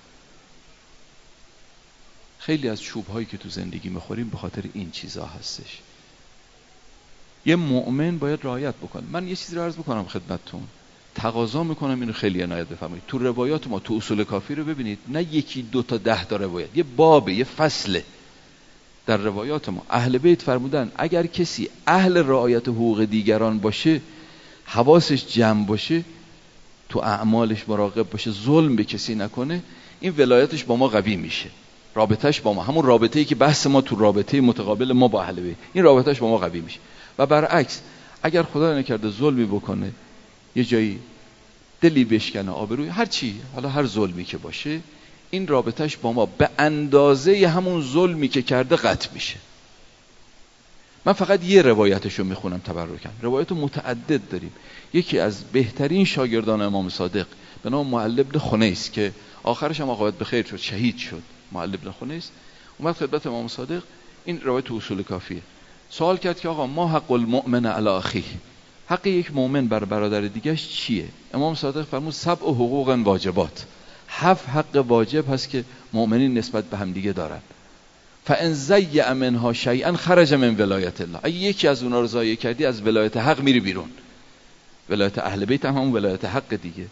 خیلی از چوب‌هایی که تو زندگی میخوریم به خاطر این چیزا هستش. یه مؤمن باید رعایت بکنه. من یه چیزی رو عرض بکنم خدمتتون، تقاضا میکنم اینو خیلی عنایت بفرمایید. تو روایات ما، تو اصول کافی رو ببینید، نه یکی دو تا ده تا روایت، یه بابه، یه فصله در روایات ما. اهل بیت فرمودن اگر کسی اهل رعایت حقوق دیگران باشه، حواسش جمع باشه، تو اعمالش مراقب باشه، ظلم به کسی نکنه، این ولایتش با ما قوی میشه، رابطهش با ما، همون رابطه‌ای که بحث ما تو رابطه متقابل ما با اهل بیت، این رابطهش با ما قوی میشه. و برعکس اگر خدا نکرده ظلمی بکنه، یه جایی دلی بشکنه، آبروی، هر چی، حالا هر ظلمی که باشه، این رابطهش با ما به اندازه همون ظلمی که کرده قطع میشه. من فقط یه روایتشو میخونم تبرکاً، روایت متعدد داریم. یکی از بهترین شاگردان امام صادق به نام معل بن خنیس که آخرش هم عاقبت به خیر شد، شهید شد، معل بن خنیس اومد خدمت امام صادق، این روایت تو اصول کافیه، سوال کرد که آقا ما حق المؤمن علی اخیه، حق یک مؤمن بر برادر دیگه‌اش چیه؟ امام صادق فرمود سبع حقوق واجبات، هفت حق واجب هست که مؤمنین نسبت به هم دیگه دارن. فان ضیع منها شیئا خرج من ولایت الله، اگه یکی از اونها رو ضایع کردی از ولایت حق میری بیرون. ولایت اهل بیت هم همون ولایت حق دیگه.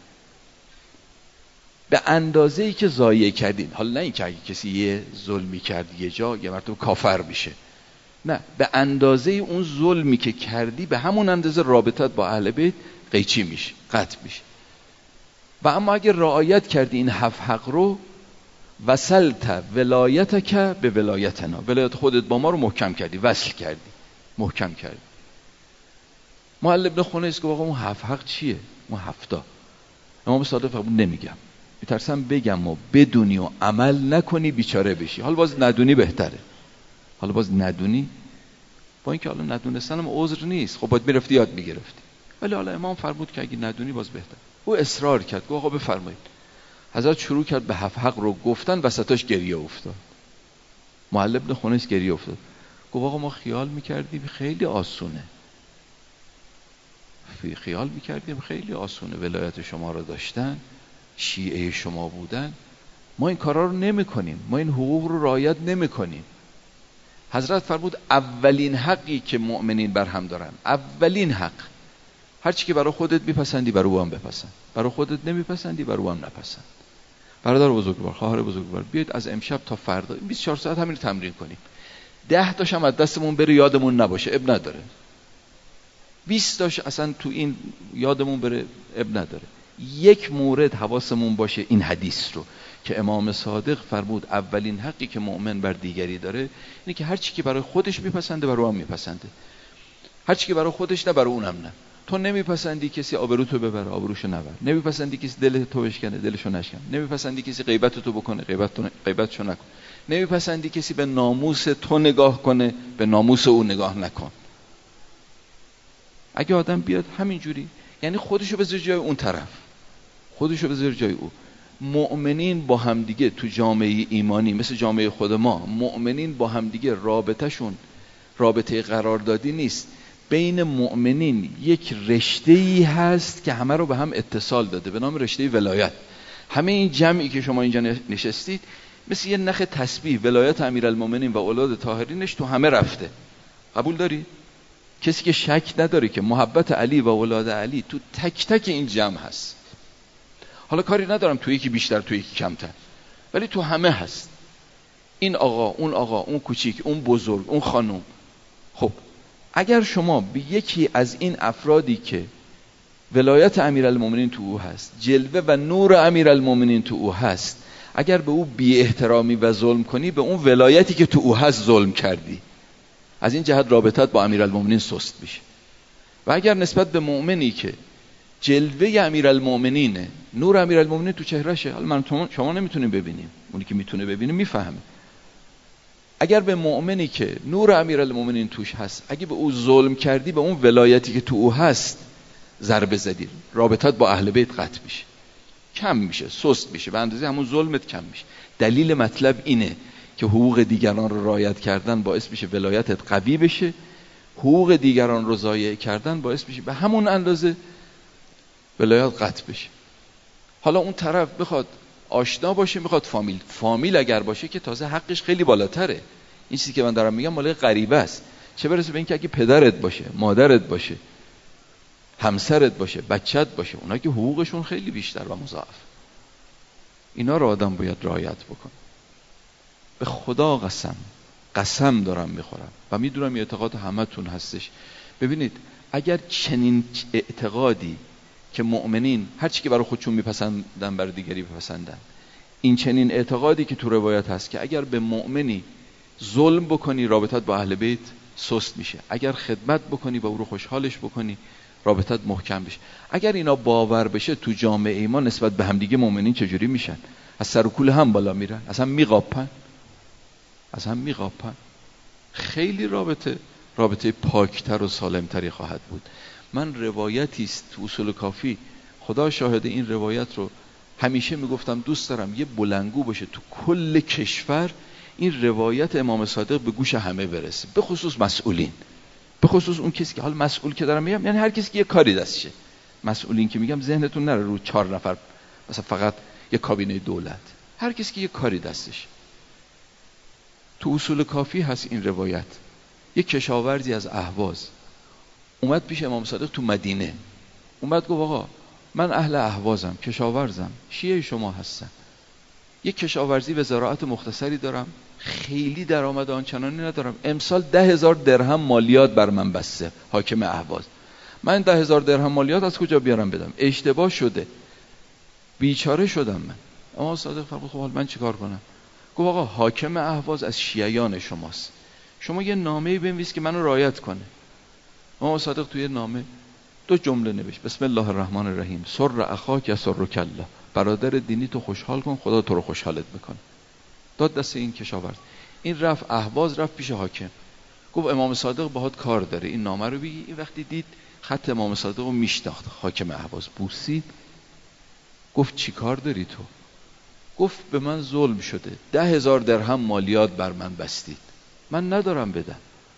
به اندازه‌ای که ضایع کردین، حالا نه اینکه اگه کسی یه ظلمی کرد یه جا یه مرتبه کافر میشه، نه، به اندازه اون ظلمی که کردی به همون اندازه رابطت با اهل بیت قیچی میشه، قطع میشه. و اما اگر رعایت کردی این هفت حق رو، وصلت ولایتک به ولایتنا، ولایت خودت با ما رو محکم کردی، وصل کردی، محکم کردی. معل بن خنیس گفت آقا اون هفت حق چیه؟ اون هفتا. امام صادق فرمود نمیگم، میترسم بگم و بدونی و عمل نکنی بیچاره بشی. حالا باز ندونی بهتره، حالا باز ندونی، با اینکه حالا ندونستنم عذر نیست، خب باید میرفتی یاد میگرفتی، ولی حالا امام فرمود که اگه ندونی باز بهتر. او اصرار کرد، گفت آقا بفرمایید. حضرت شروع کرد به هفت حق رو گفتن، وسطاش گریه افتاد. معل بن خنیس گریه افتاد، گفت آقا ما خیال میکردیم خیلی آسونه، خیال میکردیم خیلی آسونه ولایت شما رو داشتن، شیعه شما بودن، ما این کارا رو نمی کنیم، ما این حقوق رو رعایت نمی کنیم. حضرت فرمود اولین حقی که مؤمنین بر هم دارن، اولین حق، هر چی که برای خودت میپسندی برای او هم بپسند، برای خودت نمیپسندی برای او هم نپسند. برادر بزرگوار، خواهر بزرگوار، بیاید از امشب تا فردا بیست و چهار ساعت همین رو تمرین کنیم. ده تاش هم از دستمون بره یادمون نباشه، اب نداره. بیست تاش اصلا تو این یادمون بره، اب نداره. یک مورد حواسمون باشه، این حدیث رو که امام صادق فرمود اولین حقی که مؤمن بر دیگری داره اینه که هر چی که برای خودش میپسنده برای اون میپسنده، هر چی که برای خودش نه برای اونم نه. تو نمیپسندی کسی آبروتو ببره، آبروشو نبر. نمیپسندی کسی دل تو بشکنه، دلشو نشکن. نمیپسندی کسی غیبت تو بکنه، غیبت تو غیبتشو نکن. نمیپسندی کسی به ناموس تو نگاه کنه، به ناموس او نگاه نکن. اگه آدم بیاد همینجوری، یعنی خودشو بذاره جای اون طرف، خودشو بذاره جای او، مؤمنین با همدیگه تو جامعه ایمانی مثل جامعه خود ما، مؤمنین با همدیگه رابطهشون رابطه قراردادی نیست. بین مؤمنین یک رشته‌ای هست که همه رو به هم اتصال داده به نام رشته ولایت. همه این جمعی که شما اینجا نشستید مثل یه نخ تسبیح، ولایت امیرالمومنین و اولاد طاهرینش تو همه رفته. قبول داری؟ کسی که شک نداره که محبت علی و اولاد علی تو تک تک این جمع هست. حالا کاری ندارم تو یکی بیشتر تو یکی کمتر، ولی تو همه هست. این آقا، اون آقا، اون کوچیک، اون بزرگ، اون خانم. خب اگر شما به یکی از این افرادی که ولایت امیرالمومنین تو او هست، جلوه و نور امیرالمومنین تو او هست، اگر به او بی احترامی و ظلم کنی، به اون ولایتی که تو او هست ظلم کردی. از این جهت رابطت با امیرالمومنین سست میشه. و اگر نسبت به مؤمنی که جلوه امیرالمومنینه، نور امیرالمومنین تو چهرهشه، حالا من شما نمیتونیم ببینیم، اونی که میتونه ببینه میفهمه. اگر به مؤمنی که نور امیرالمومنین توش هست، اگه به او ظلم کردی، به اون ولایتی که تو او هست ضربه زدی، رابطت با اهل بیت قطع میشه، کم میشه، سست میشه، به اندازه همون ظلمت کم میشه. دلیل مطلب اینه که حقوق دیگران رو رعایت کردن باعث میشه ولایتت قوی بشه، حقوق دیگران رو ضایع کردن باعث میشه به همون اندازه ولایت قطع بشه. حالا اون طرف بخواد آشنا باشه، میخواد فامیل فامیل اگر باشه که تازه حقش خیلی بالاتره. این چیزی که من دارم میگم مال غریبه است، چه برسه به اینکه اگه پدرت باشه، مادرت باشه، همسرت باشه، بچت باشه، اونا که حقوقشون خیلی بیشتر و مضاعف. اینا رو آدم باید رعایت بکنه. به خدا قسم قسم دارم میخورم و میدونم این اعتقاد همتون هستش. ببینید اگر چنین اعتقادی که مؤمنین هر چی که برای خودشون میپسندن برای دیگری بپسندن، این چنین اعتقادی که تو روایت هست که اگر به مؤمنی ظلم بکنی رابطت با اهل بیت سست میشه، اگر خدمت بکنی و او رو خوشحالش بکنی رابطت محکم بشه، اگر اینا باور بشه تو جامعه ما نسبت به همدیگه مؤمنین چجوری میشن؟ از سر و کول هم بالا میرن، از هم میقاپن، از هم میقاپن. خیلی رابطه رابطه پاکتر و سالمتری خواهد بود. من روایتی است تو اصول کافی، خدا شاهد این روایت رو همیشه میگفتم دوست دارم یه بلندگو باشه تو کل کشور، این روایت امام صادق به گوش همه برسه، به خصوص مسئولین، به خصوص اون کسی که حال مسئول که دارم میگم، یعنی هر کسی که یه کاری دستشه. مسئولین که میگم ذهنتون نره رو چهار نفر مثلا فقط یه کابینه دولت، هر کسی که یه کاری دستشه. تو اصول کافی هست این روایت. یک کشاورزی از اهواز اومد پیش امام صادق تو مدینه، اومد گفت آقا من اهل اهوازم، کشاورزم، شیعه شما هستم، یک کشاورزی و زراعت مختصری دارم، خیلی درآمد آنچنانی ندارم، امسال ده هزار درهم مالیات بر من بسته حاکم اهواز، من ده هزار درهم مالیات از کجا بیارم بدم؟ اشتباه شده، بیچاره شدم من. امام صادق فرمود خب حال من چیکار کنم؟ گفت آقا حاکم اهواز از شیعیان شماست، شما یه نامه‌ای بنویس که منو رعایت کنه. امام صادق توی نامه دو جمله نوشت: بسم الله الرحمن الرحیم، سر اخاک یسرک الله، برادر دینی تو خوشحال کن خدا تو رو خوشحالت میکنه. داد دست این کشاورز، این رفت اهواز، رفت پیش حاکم، گفت امام صادق باهات کار داره، این نامه رو بگی. این وقتی دید خط امام صادق رو میشناخت، حاکم اهواز بوسید، گفت چی کار داری تو؟ گفت به من ظلم شده، ده هزار درهم مالیات بر من بستید، من ندارم بدم.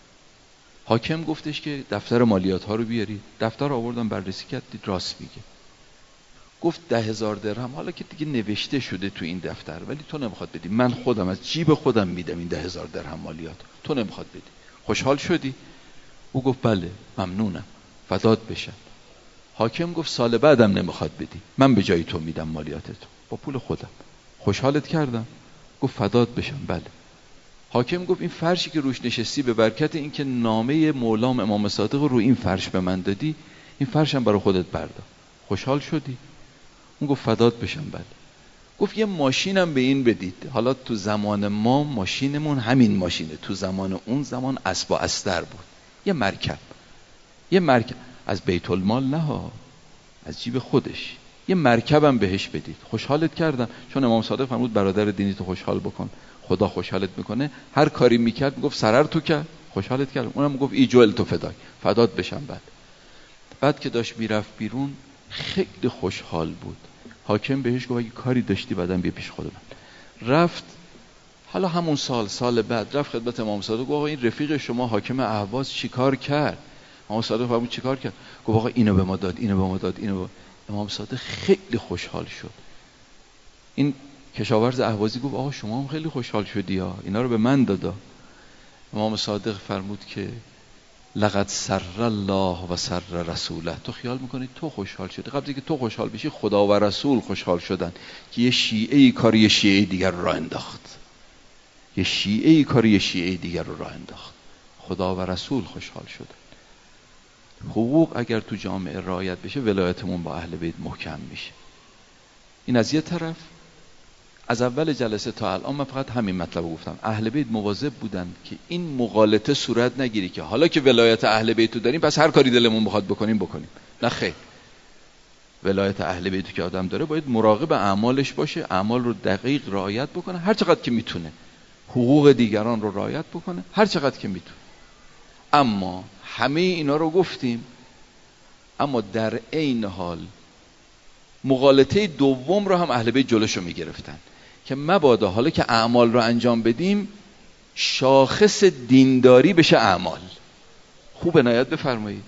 حاکم گفتش که دفتر مالیات ها رو بیاری. دفتر آوردن بررسی کرد، دید راست میگه. گفت ده هزار درهم، حالا که دیگه نوشته شده تو این دفتر، ولی تو نمیخواد بدی، من خودم از جیب خودم میدم این ده هزار درهم مالیات، تو نمیخواد بدی. خوشحال شدی؟ او گفت بله ممنونم، فدات بشم. حاکم گفت سال بعدم نمیخواد بدی، من به جای تو میدم مالیاتتو با پول خودم، خوشحالت کردم. گفت فدات بشم بله. حاکم گفت این فرشی که روش نشستی به برکت این که نامه مولام امام صادق رو این فرش به من دادی، این فرشم برای خودت بردار، خوشحال شدی؟ اون گفت فدات بشم بله. گفت یه ماشینم به این بدید. حالا تو زمان ما ماشینمون همین ماشینه، تو زمان اون زمان اسب و استر بود، یه مرکب، یه مرکب از بیت المال نه ها، از جیب خودش، یه مرکبم بهش بدید. خوشحالت کردم، چون امام صادق فرمود برادر دینی تو خوشحال بکن خدا خوشحالت میکنه. هر کاری میکرد میگفت سرر تو کرد، خوشحالت کرد. اونم گفت ای جوال تو فدای، فدات بشم. بعد بعد که داشت میرفت بیرون خیلی خوشحال بود، حاکم بهش گفت اگه کاری داشتی بعدم بیا پیش خود من. رفت، حالا همون سال سال بعد رفت خدمت امام صادق، گفت آقا این رفیق شما حاکم اهواز چیکار کرد؟ امام صادق فرمود چیکار کرد؟ گفت آقا اینو به ما داد، اینو به ما داد، اینو به... امام صادق خیلی خوشحال شد. این کشاورز اهوازی گفت آقا شما هم خیلی خوشحال شدی ها، اینا رو به من دادا. امام صادق فرمود که لقد سر الله و سر رسوله. تو خیال میکنی تو خوشحال شدی، قبل اینکه تو خوشحال بشی خدا و رسول خوشحال شدن که یه شیعه کاری یه شیعه دیگر رو راه انداخت، یه شیعه کاری یه شیعه دیگر رو راه انداخت، خدا و رسول خوشحال شدن. حقوق اگر تو جامعه رعایت بشه ولایتمون با اهل بیت محکم میشه. این از یه طرف. از اول جلسه تا الان من فقط همین مطلب رو گفتم، اهل بیت مواظب بودن که این مغالطه صورت نگیری که حالا که ولایت اهل بیت رو داریم پس هر کاری دلمون بخواد بکنیم بکنیم. نه خیر، ولایت اهل بیت که آدم داره باید مراقب اعمالش باشه، اعمال رو دقیق رعایت بکنه هر چقدر که میتونه، حقوق دیگران رو رعایت بکنه هر چقدر که میتونه. اما همه اینا رو گفتیم، اما در عین حال مغالطه دوم رو هم اهل بیت جلوشو میگرفتن که مبادا حالا که اعمال رو انجام بدیم شاخص دینداری بشه اعمال. خوب عنایت بفرمایید،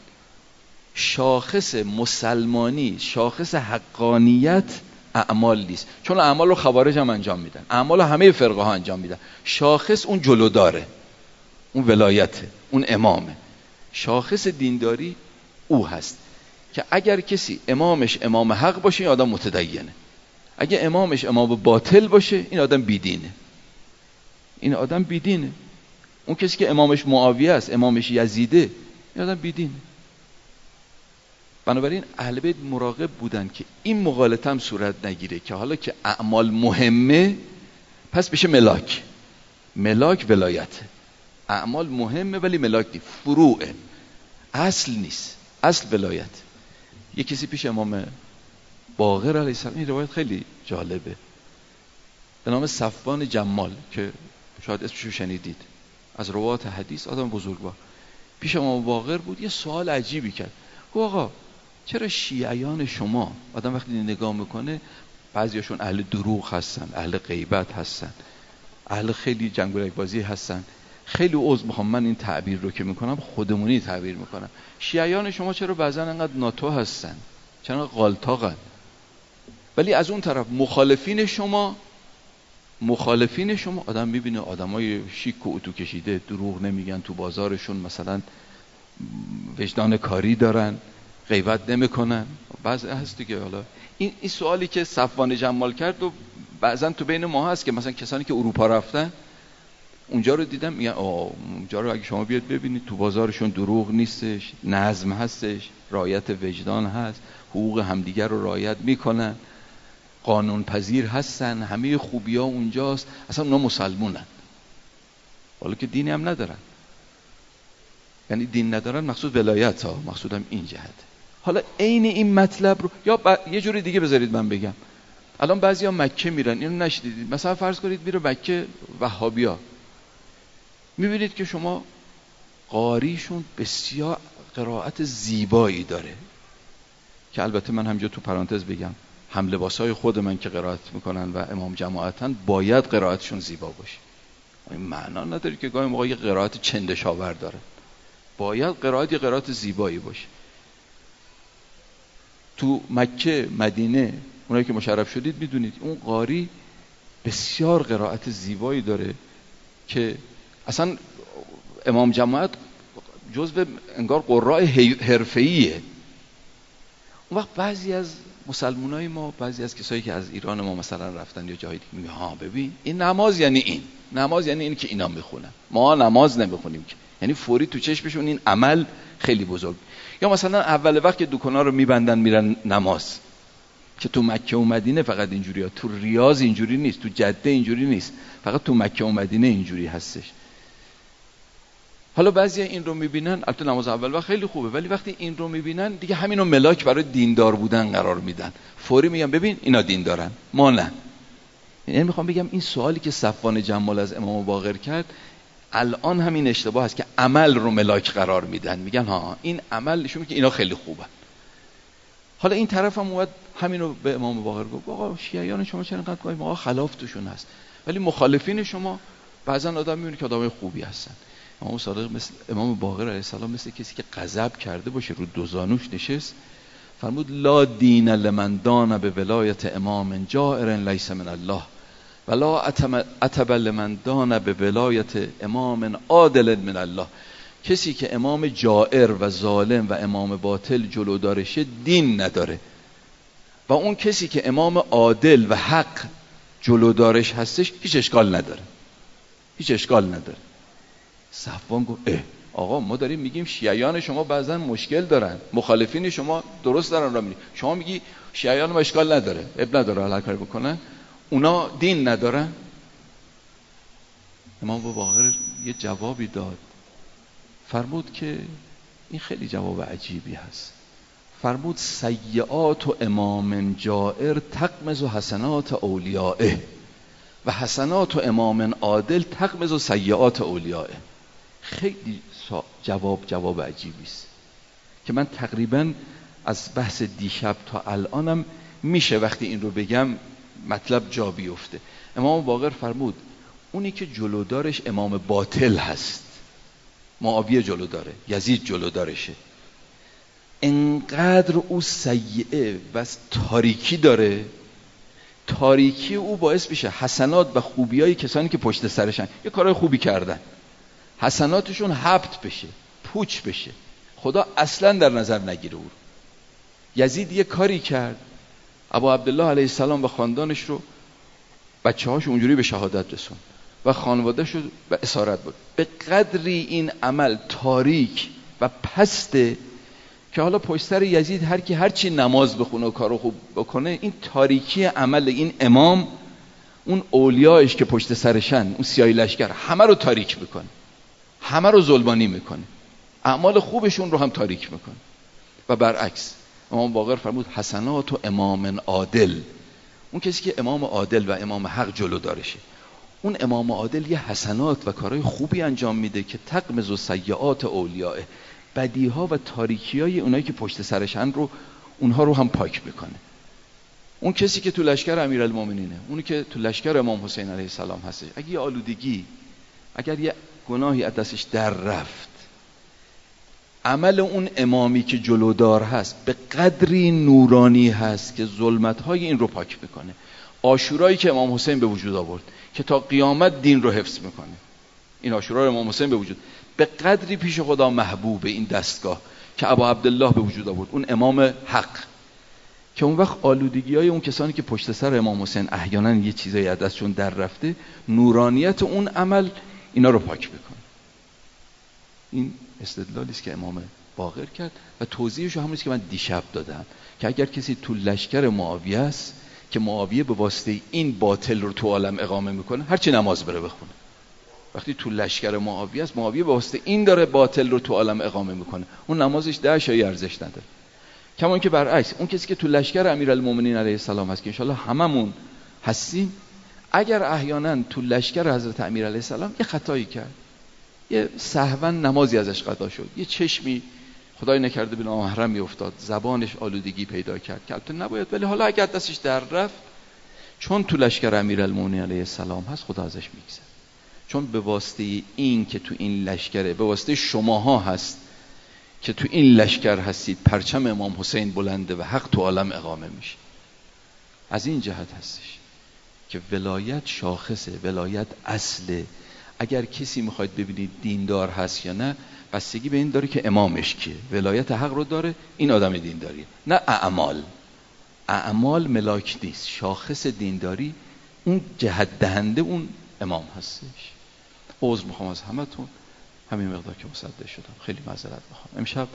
شاخص مسلمانی، شاخص حقانیت اعمال نیست، چون اعمال رو خوارج هم انجام میدن، اعمال رو همه فرقه ها انجام میدن. شاخص اون جلوداره، اون ولایته، اون امامه. شاخص دینداری او هست که اگر کسی امامش امام حق باشه این آدم متدینه، اگه امامش امام باطل باشه این آدم بیدینه، این آدم بیدینه. اون کسی که امامش معاویه است، امامش یزیده، این آدم بیدینه. بنابراین اهل بیت مراقب بودن که این مغالطه هم صورت نگیره که حالا که اعمال مهمه پس بشه ملاک. ملاک ولایته، اعمال مهمه ولی ملاک نیست، فروعه، اصل نیست، اصل ولایت. یک کسی پیش امام باقر علیه السلام، این روایت خیلی جالبه، به نام صفوان جمال که شاید اسمشو شنیدید، از روات حدیث، آدم بزرگوار، پیش امام باقر بود. یه سوال عجیبی کرد، گفت آقا چرا شیعیان شما، آدم وقتی نگاه میکنه بعضیاشون اهل دروغ هستن، اهل غیبت هستن، اهل خیلی جنگولک بازی هستن، خیلی عذر میخوام من این تعبیر رو که میکنم خودمونی تعبیر میکنم، شیعیان شما چرا بعضا انقدر ناتو هستن، چرا غالطاقن؟ ولی از اون طرف مخالفین شما، مخالفین شما آدم میبینه آدمای شیک و اتو کشیده، دروغ نمیگن، تو بازارشون مثلا وجدان کاری دارن، غیبت نمیکنن. بعضی هست دیگه. حالا این این سوالی که صفوان جمال کرد و بعضا تو بین ما هست که مثلا کسانی که اروپا رفتن اونجا رو دیدم میگن آه اونجا رو اگه شما بیاد ببینید تو بازارشون دروغ نیستش، نظم هستش، رعایت وجدان هست، حقوق همدیگر رو رعایت میکنن، قانون پذیر هستن، همه خوبی ها اونجاست، اصلا اونا مسلمونن، حالا که دینی هم ندارن. یعنی دین ندارن مقصود ولایت ها، مقصودم این جهت. حالا عین این مطلب رو یا ب... یه جوری دیگه بذارید من بگم، الان بعضیا مکه میرن، اینو نشدیدید؟ مثلا فرض کنید میره مکه وهابیا، میبینید که شما قاریشون بسیار قرائت زیبایی داره، که البته من همجا تو پرانتز بگم هم لباسای خود من که قرائت میکنن و امام جماعتن باید قرائتشون زیبا باشه. این معنا نداره که گاهی موقع یه قرائت چندشاور داره، باید قرائت یه قرائت زیبایی باشه. تو مکه مدینه اونایی که مشرف شدید میدونید اون قاری بسیار قرائت زیبایی داره که اصلا امام جماعت جزو انگار قراء حرفه‌ایه. اون وقت بعضی از مسلمانای ما، بعضی از کسایی که از ایران ما مثلا رفتن یا جایی دیگه میگه ها ببین این نماز یعنی این، نماز یعنی این که اینا میخونن، ما نماز نمیخونیم که. یعنی فوری تو چشمشون این عمل خیلی بزرگ. یا مثلا اول وقت که دکانا رو میبندن میرن نماز، که تو مکه و مدینه فقط اینجوریه، تو ریاض اینجوری نیست، تو جده اینجوری نیست، فقط تو مکه و مدینه اینجوری هستش. حالا بعضیا این رو میبینن، البته نماز اول وقت خیلی خوبه، ولی وقتی این رو میبینن دیگه همینو ملاک برای دیندار بودن قرار میدن، فوری میگن ببین اینا دین دارن ما نه. یعنی میخوام بگم این سوالی که صفوان جمال از امام باقر کرد الان همین اشتباه هست که عمل رو ملاک قرار میدن، میگن ها این عمل نشون میده که اینا خیلی خوبه. حالا این طرف هم اومد همینو به امام باقر گفت آقا شیعیان شما چرا اینقدر گاهی موقع خلاف توشون هست، ولی مخالفین شما بعضا آدم میبینی که آدمای خوبی هستن. امام صادق مثل امام باقر علیه السلام مثل کسی که غضب کرده باشه رو دو زانوش نشست فرمود لا دین لمن دان به ولایت امام جائر لیس من الله ولا عتب لمن دان به ولایت امام عادل من الله. کسی که امام جائر و ظالم و امام باطل جلودارشه دین نداره، و اون کسی که امام عادل و حق جلودارش هستش هیچ اشکال نداره، هیچ اشکال نداره. صفوان گفت اه آقا ما داریم میگیم شیعیان شما بعضا مشکل دارن، مخالفین شما درست دارن را میگی، شما میگی شیعیان ما اشکال نداره، اب نداره هر کاری بکنن، اونا دین ندارن. امام باقر یه جوابی داد، فرمود که این خیلی جواب عجیبی هست. فرمود سیئات و امام جائر تقمز و حسنات اولیائه و حسنات و امام عادل تقمز و سیئات اولیائه. خیلی جواب جواب عجیبی است که من تقریبا از بحث دیشب تا الانم میشه وقتی این رو بگم مطلب جا بیفته. امام باقر فرمود اونی که جلودارش امام باطل هست، معاویه جلوداره، یزید جلودارشه، انقدر او سیئه و تاریکی داره، تاریکی او باعث بشه حسنات و خوبیای کسانی که پشت سرشن یه کارهای خوبی کردن حسناتشون حبط بشه، پوچ بشه، خدا اصلا در نظر نگیره. او یزید یه کاری کرد، ابو عبدالله علیه السلام و خاندانش رو، بچه هاش اونجوری به شهادت رسون و خانواده شد و اسارت بود. به قدری این عمل تاریک و پسته که حالا پشت سر یزید هر کی هر چی نماز بخونه و کارو خوب بکنه، این تاریکی عمل این امام اون اولیایش که پشت سرشن، اون سیاهی لشکر، همه رو تاریک میکنه، همه رو ظلمانی میکنه، اعمال خوبشون رو هم تاریک میکنه. و برعکس امام باقر فرمود حسنات و امام عادل، اون کسی که امام عادل و امام حق جلو دارشه، اون امام عادل یه حسنات و کارهای خوبی انجام میده که تقمز و سیئات اولیاء، بدیها و تاریکیای اونایی که پشت سرشن رو اونها رو هم پاک میکنه. اون کسی که تو لشکر امیرالمومنینه، اونی که تو لشکر امام حسین علیه السلام هستش، اگه یه آلودگی، اگر یه گناهی از دستش در رفت، عمل اون امامی که جلودار هست به قدری نورانی هست که ظلمت‌های این رو پاک میکنه. عاشورایی که امام حسین به وجود آورد که تا قیامت دین رو حفظ میکنه، این عاشورای امام حسین به وجود، به قدری پیش خدا محبوب این دستگاه که ابا عبدالله به وجود آورد، اون امام حق، که اون وقت آلودگی‌های اون کسانی که پشت سر امام حسین احیانا یه چیزایی از دستشون در رفته، نورانیت اون عمل اینا رو پاک میکنه. این استدلالی است که امام باقر کرد و توضیحش همون است که من دیشب دادم، که اگر کسی تو لشکر معاویه است که معاویه به واسطه این باطل رو تو عالم اقامه میکنه، هرچی نماز بره بخونه، وقتی تو لشکر معاویه است، معاویه به واسطه این داره باطل رو تو عالم اقامه میکنه، اون نمازش ده شایی ارزش نداره. کما اینکه برعکس اون کسی که تو لشکر امیرالمومنین علیه السلام هست که ان شاءالله هممون هستیم، اگر احیانا تو لشکر حضرت امیر علیه السلام یه خطایی کرد، یه سهوا نمازی ازش قضا شد، یه چشمی خدای نکرده به نامحرم میافتاد، زبانش آلودگی پیدا کرد که البته نباید، ولی حالا اگر دستش در رفت، چون تو لشکر امیرالمومنین علیه السلام هست خدا ازش میگذره، چون به واسطه این که تو این لشکره، به واسطه شماها هست که تو این لشکر هستید، پرچم امام حسین بلنده و حق تو عالم اقامه میشه. از این جهت هستش که ولایت شاخصه، ولایت اصله. اگر کسی میخواید ببینید دیندار هست یا نه، بستگی به این داره که امامش کیه، ولایت حق رو داره، این آدم دینداریه، نه اعمال. اعمال ملاک نیست، شاخص دینداری اون جهت دهنده اون امام هستش. عذر میخوام از همتون، همین مقدار که مصدق شدم، خیلی معذرت میخوام. امشب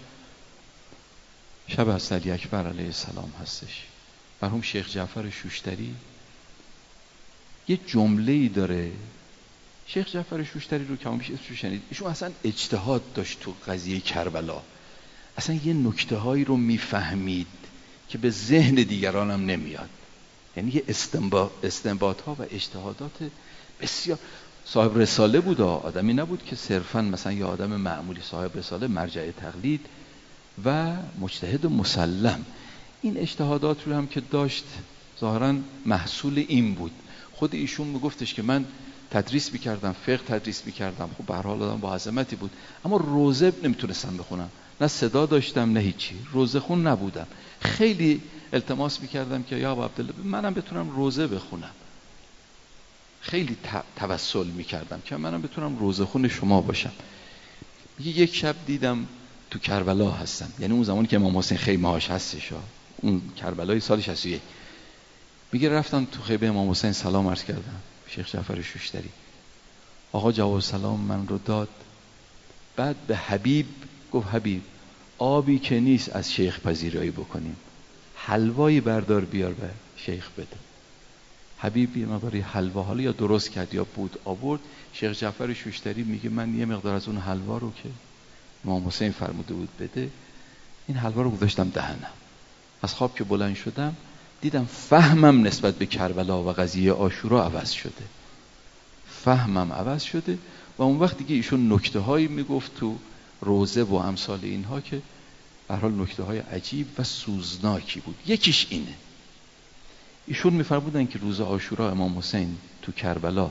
شب حضرت علی اکبر علیه السلام هستش. مرحوم شیخ جعفر شوشتری یه جمله‌ای داره، شیخ جعفر شوشتری رو که همیشه اسمش شنید، ایشون اصلا اجتهاد داشت تو قضیه کربلا، اصلا یه نکته هایی رو میفهمید که به ذهن دیگران هم نمیاد، یعنی یه استنباط استنباط ها و اجتهادات بسیار. صاحب رساله بود، آدمی نبود که صرفا مثلا یه آدم معمولی، صاحب رساله، مرجع تقلید و مجتهد مسلم. این اجتهادات رو هم که داشت ظاهراً محصول این بود. خود ایشون میگفتش که من تدریس میکردم، فقه تدریس میکردم، خب به هر حال آدم با عظمتی بود، اما روزه نمیتونستم بخونم، نه صدا داشتم نه هیچی، روزه خون نبودم. خیلی التماس میکردم که یا ابا عبدالله منم بتونم روزه بخونم. خیلی توسل میکردم که منم بتونم روزه خون شما باشم. یک شب دیدم تو کربلا هستم، یعنی اون زمانی که امام حسین خیمه هاش هستش، اون کربلای سال شصت و یک. میگه رفتم تو خیمه امام حسین سلام عرض کردم، شیخ جعفر شوشتری. آقا جواب سلام من رو داد، بعد به حبیب گفت حبیب آبی که نیست از شیخ پذیرایی بکنیم، حلوایی بردار بیار به شیخ بده. حبیب یه مقداری حلوا حالا یا درست کرد یا بود آورد. شیخ جعفر شوشتری میگه من یه مقدار از اون حلوا رو که امام حسین فرموده بود بده، این حلوا رو گذاشتم دهنم. از خواب که بلند شدم دیدم فهمم نسبت به کربلا و قضیه عاشورا عوض شده، فهمم عوض شده. و اون وقت دیگه ایشون نکته هایی میگفت تو روزه و امثال اینها که به هر حال نکته های عجیب و سوزناکی بود. یکیش اینه، ایشون میفرمودن که روز عاشورا امام حسین تو کربلا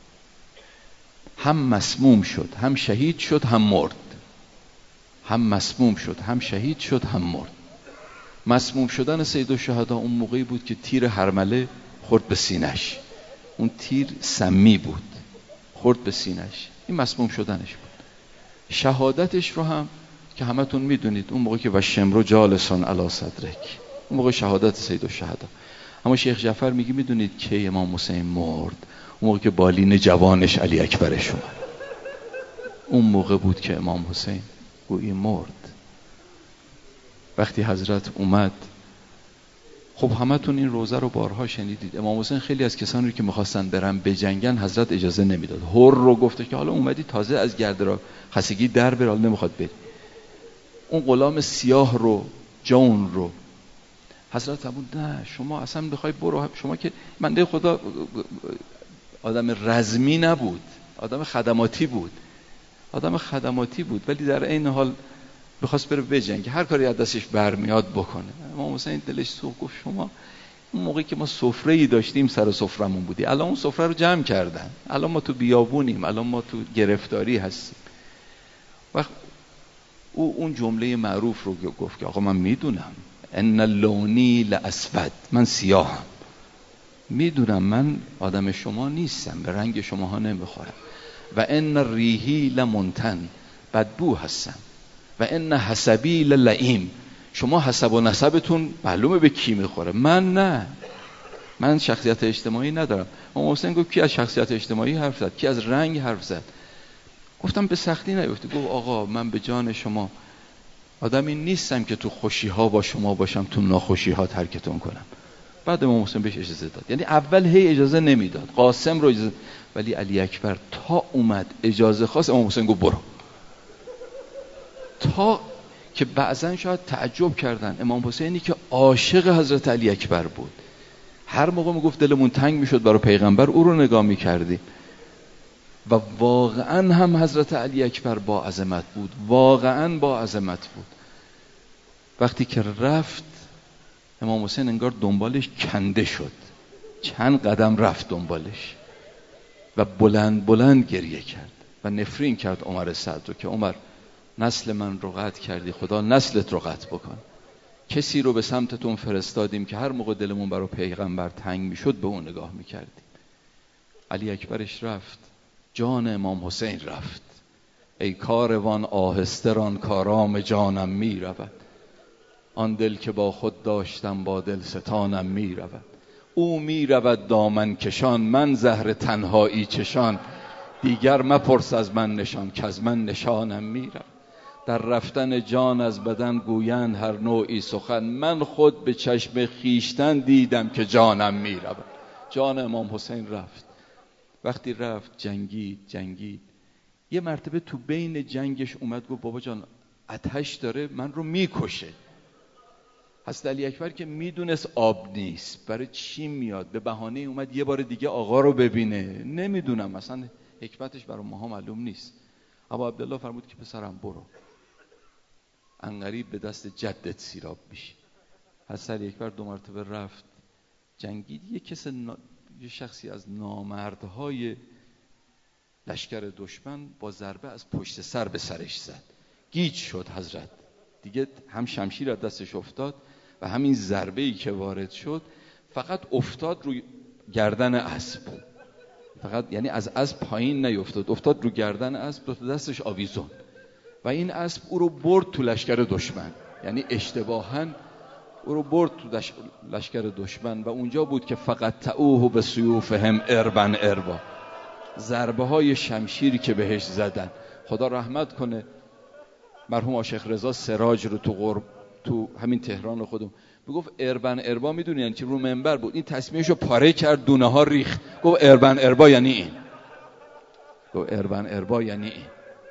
هم مسموم شد، هم شهید شد، هم مرد. هم مسموم شد، هم شهید شد، هم مرد. مسموم شدن سید الشهدا اون موقعی بود که تیر هرمله خورد به سینش، اون تیر سمی بود، خورد به سینش، این مسموم شدنش بود. شهادتش رو هم که همتون میدونید، اون موقعی که و شمرو جالسان علی صدرک، اون موقع شهادت سید الشهدا. اما شیخ جعفر میگه میدونید که امام حسین مرد؟ اون موقع که بالین جوانش علی اکبرش اومد، اون موقع بود که امام حسین گویی مرد. وقتی حضرت اومد، خب همتون این روزه رو بارها شنیدید، امام حسین خیلی از کسانی رو که میخواستن برن بجنگن حضرت اجازه نمیداد. هر رو گفته که حالا اومدی تازه از گرد را خستگی در بر، حالا نمیخواد بری. اون غلام سیاه رو، جون رو، حضرت فرمود نه شما اصلا بخوای برو، شما که بنده خدا آدم رزمی نبود، آدم خدماتی بود، آدم خدماتی بود، ولی در این حال بخواست بره بجنگه، هر کاری از دستش برمیاد بکنه. امام حسین دلش سوخت، گفت شما اون موقعی که ما سفره‌ای داشتیم سر سفرمون بودی، الان اون سفره رو جمع کردن، الان ما تو بیابونیم، الان ما تو گرفتاری هستیم. وقت او اون جمله معروف رو گفت که آقا من میدونم ان لونی لاسود، من سیاهم، میدونم من آدم شما نیستم، به رنگ شماها نمیخورم. و ان ریحی لمنتن، بدبو هستم. و ان حسبی للئیم، شما حسب و نسبتون معلومه به کی میخوره، من نه، من شخصیت اجتماعی ندارم. امام حسین گفت کی از شخصیت اجتماعی حرف زد، کی از رنگ حرف زد؟ گفتم به سختی نیفته. گفت آقا من به جان شما آدمی نیستم که تو خوشی ها با شما باشم، تو ناخوشی ها ترکتون کنم. بعد امام حسین بهش اجازه داد، یعنی اول هی اجازه نمیداد، قاسم رو اجازه، ولی علی اکبر تا اومد اجازه خواست، امام حسین گفت برو. تا که بعضن شاید تعجب کردن، امام حسینی که عاشق حضرت علی اکبر بود، هر موقع میگفت دلمون تنگ میشد برای پیغمبر او رو نگاه میکردیم، و واقعا هم حضرت علی اکبر با عظمت بود، واقعا با عظمت بود. وقتی که رفت امام حسین انگار دنبالش کنده شد، چند قدم رفت دنبالش و بلند بلند گریه کرد و نفرین کرد عمر سعد رو که عمر نسل من رو قطع کردی، خدا نسلت رو قطع بکن. کسی رو به سمتتون فرستادیم که هر موقع دلمون برای پیغمبر تنگ میشد به اون نگاه میکردیم. علی اکبرش رفت، جان امام حسین رفت. ای کاروان آهسته ران کارام جانم می رود، آن دل که با خود داشتم با دل ستانم می رود. او می رود دامن کشان، من زهر تنهایی چشان، دیگر مپرس از من نشان که از من نشانم می رود. در رفتن جان از بدن گویند هر نوعی سخن، من خود به چشم خیشتن دیدم که جانم می رود. جان امام حسین رفت. وقتی رفت جنگید جنگید، یه مرتبه تو بین جنگش اومد گفت بابا جان آتش داره من رو میکشه. حضرت علی اکبر که میدونست آب نیست، برای چی میاد؟ به بهانه اومد یه بار دیگه آقا رو ببینه. نمیدونم مثلا حکمتش برای ماها معلوم نیست. ابا عبدالله فرمود که پسرم برو، انقریب به دست جدت سیراب میشی. حضرت علی اکبر دو مرتبه رفت جنگید. یه کس نا... یه شخصی از نامردهای لشکر دشمن با ضربه از پشت سر به سرش زد، گیج شد حضرت دیگه، هم شمشیر از دستش افتاد و همین ضربه‌ای که وارد شد فقط افتاد روی گردن اسب، فقط یعنی از اسب پایین نیفتاد، افتاد رو گردن اسب، دو تا دستش آویزون و این اسب او رو برد تو لشکر دشمن، یعنی اشتباهاً او رو برد تو لشکر دشمن و اونجا بود که فقط تعوه به سیوفهم اربن اربا، ضربه های شمشیری که بهش زدن. خدا رحمت کنه مرحوم عاشق رضا سراج رو تو غرب تو همین تهران خودم میگفت اربن اربا، میدونی یعنی چی؟ رو منبر بود این تسمیهشو پاره کرد، دونه ها ریخت، گفت اربن اربا یعنی این، گفت اربن اربا یعنی این.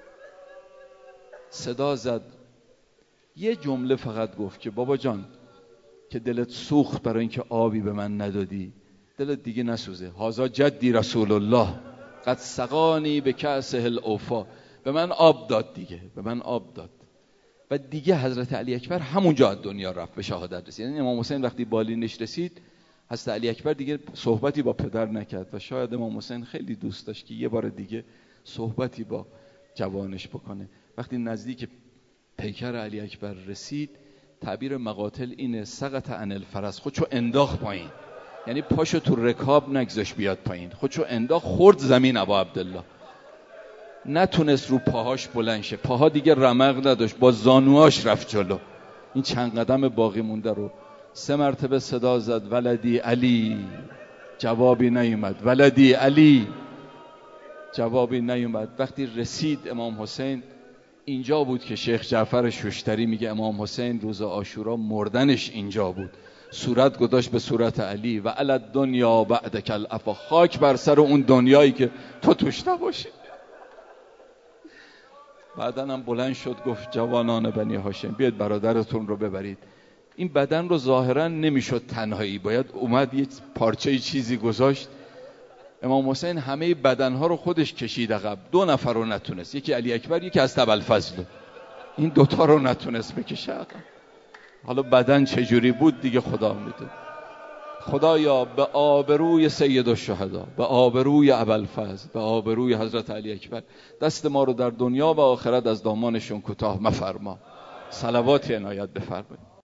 صدا زد، یه جمله فقط گفت که بابا جان که دلت سوخت برای اینکه آبی به من ندادی، دلت دیگه نسوزه. هازا جدی رسول الله قد سقانی به کأسه الاوفا، به من آب داد دیگه، به من آب داد. و دیگه حضرت علی اکبر همونجا از دنیا رفت، به شهادت رسید. یعنی امام حسین وقتی بالینش رسید حضرت علی اکبر دیگه صحبتی با پدر نکرد و شاید امام حسین خیلی دوست داشت که یه بار دیگه صحبتی با جوانش بکنه. وقتی نزدیک پیکر علی اکبر رسید، تعبیر مقاتل اینه سقط عن الفرس، خودشو انداخت پایین، یعنی پاشو تو رکاب نگذاش بیاد پایین، خودشو انداخت خورد زمین. ابا عبدالله نتونست رو پاهاش بلند شه، پاها دیگه رمق نداشت، با زانوهاش رفت جلو. این چند قدم باقی مونده رو سه مرتبه صدا زد ولدی علی، جوابی نیومد، ولدی علی، جوابی نیومد. وقتی رسید امام حسین، اینجا بود که شیخ جعفر شوشتری میگه امام حسین روز عاشورا مردنش اینجا بود، صورت گذاشت به صورت علی و علی الدنیا بعدک العفا، خاک بر سر اون دنیایی که تو توش نباشی. بعدن هم بلند شد گفت جوانان بنی هاشم بیاید برادرتون رو ببرید. این بدن رو ظاهرا نمیشد تنهایی، باید اومد یه پارچه چیزی گذاشت. امام حسین همه بدنها رو خودش کشید عقب، دو نفر رو نتونست، یکی علی اکبر یکی از ابوالفضل، این دوتا رو نتونست بکشه عقب. حالا بدن چجوری بود دیگه خدا میدونه. خدایا به آبروی سید الشهدا، به آبروی ابوالفضل، به آبروی حضرت علی اکبر دست ما رو در دنیا و آخرت از دامانشون کوتاه مفرما. صلوات عنایت بفرمایید.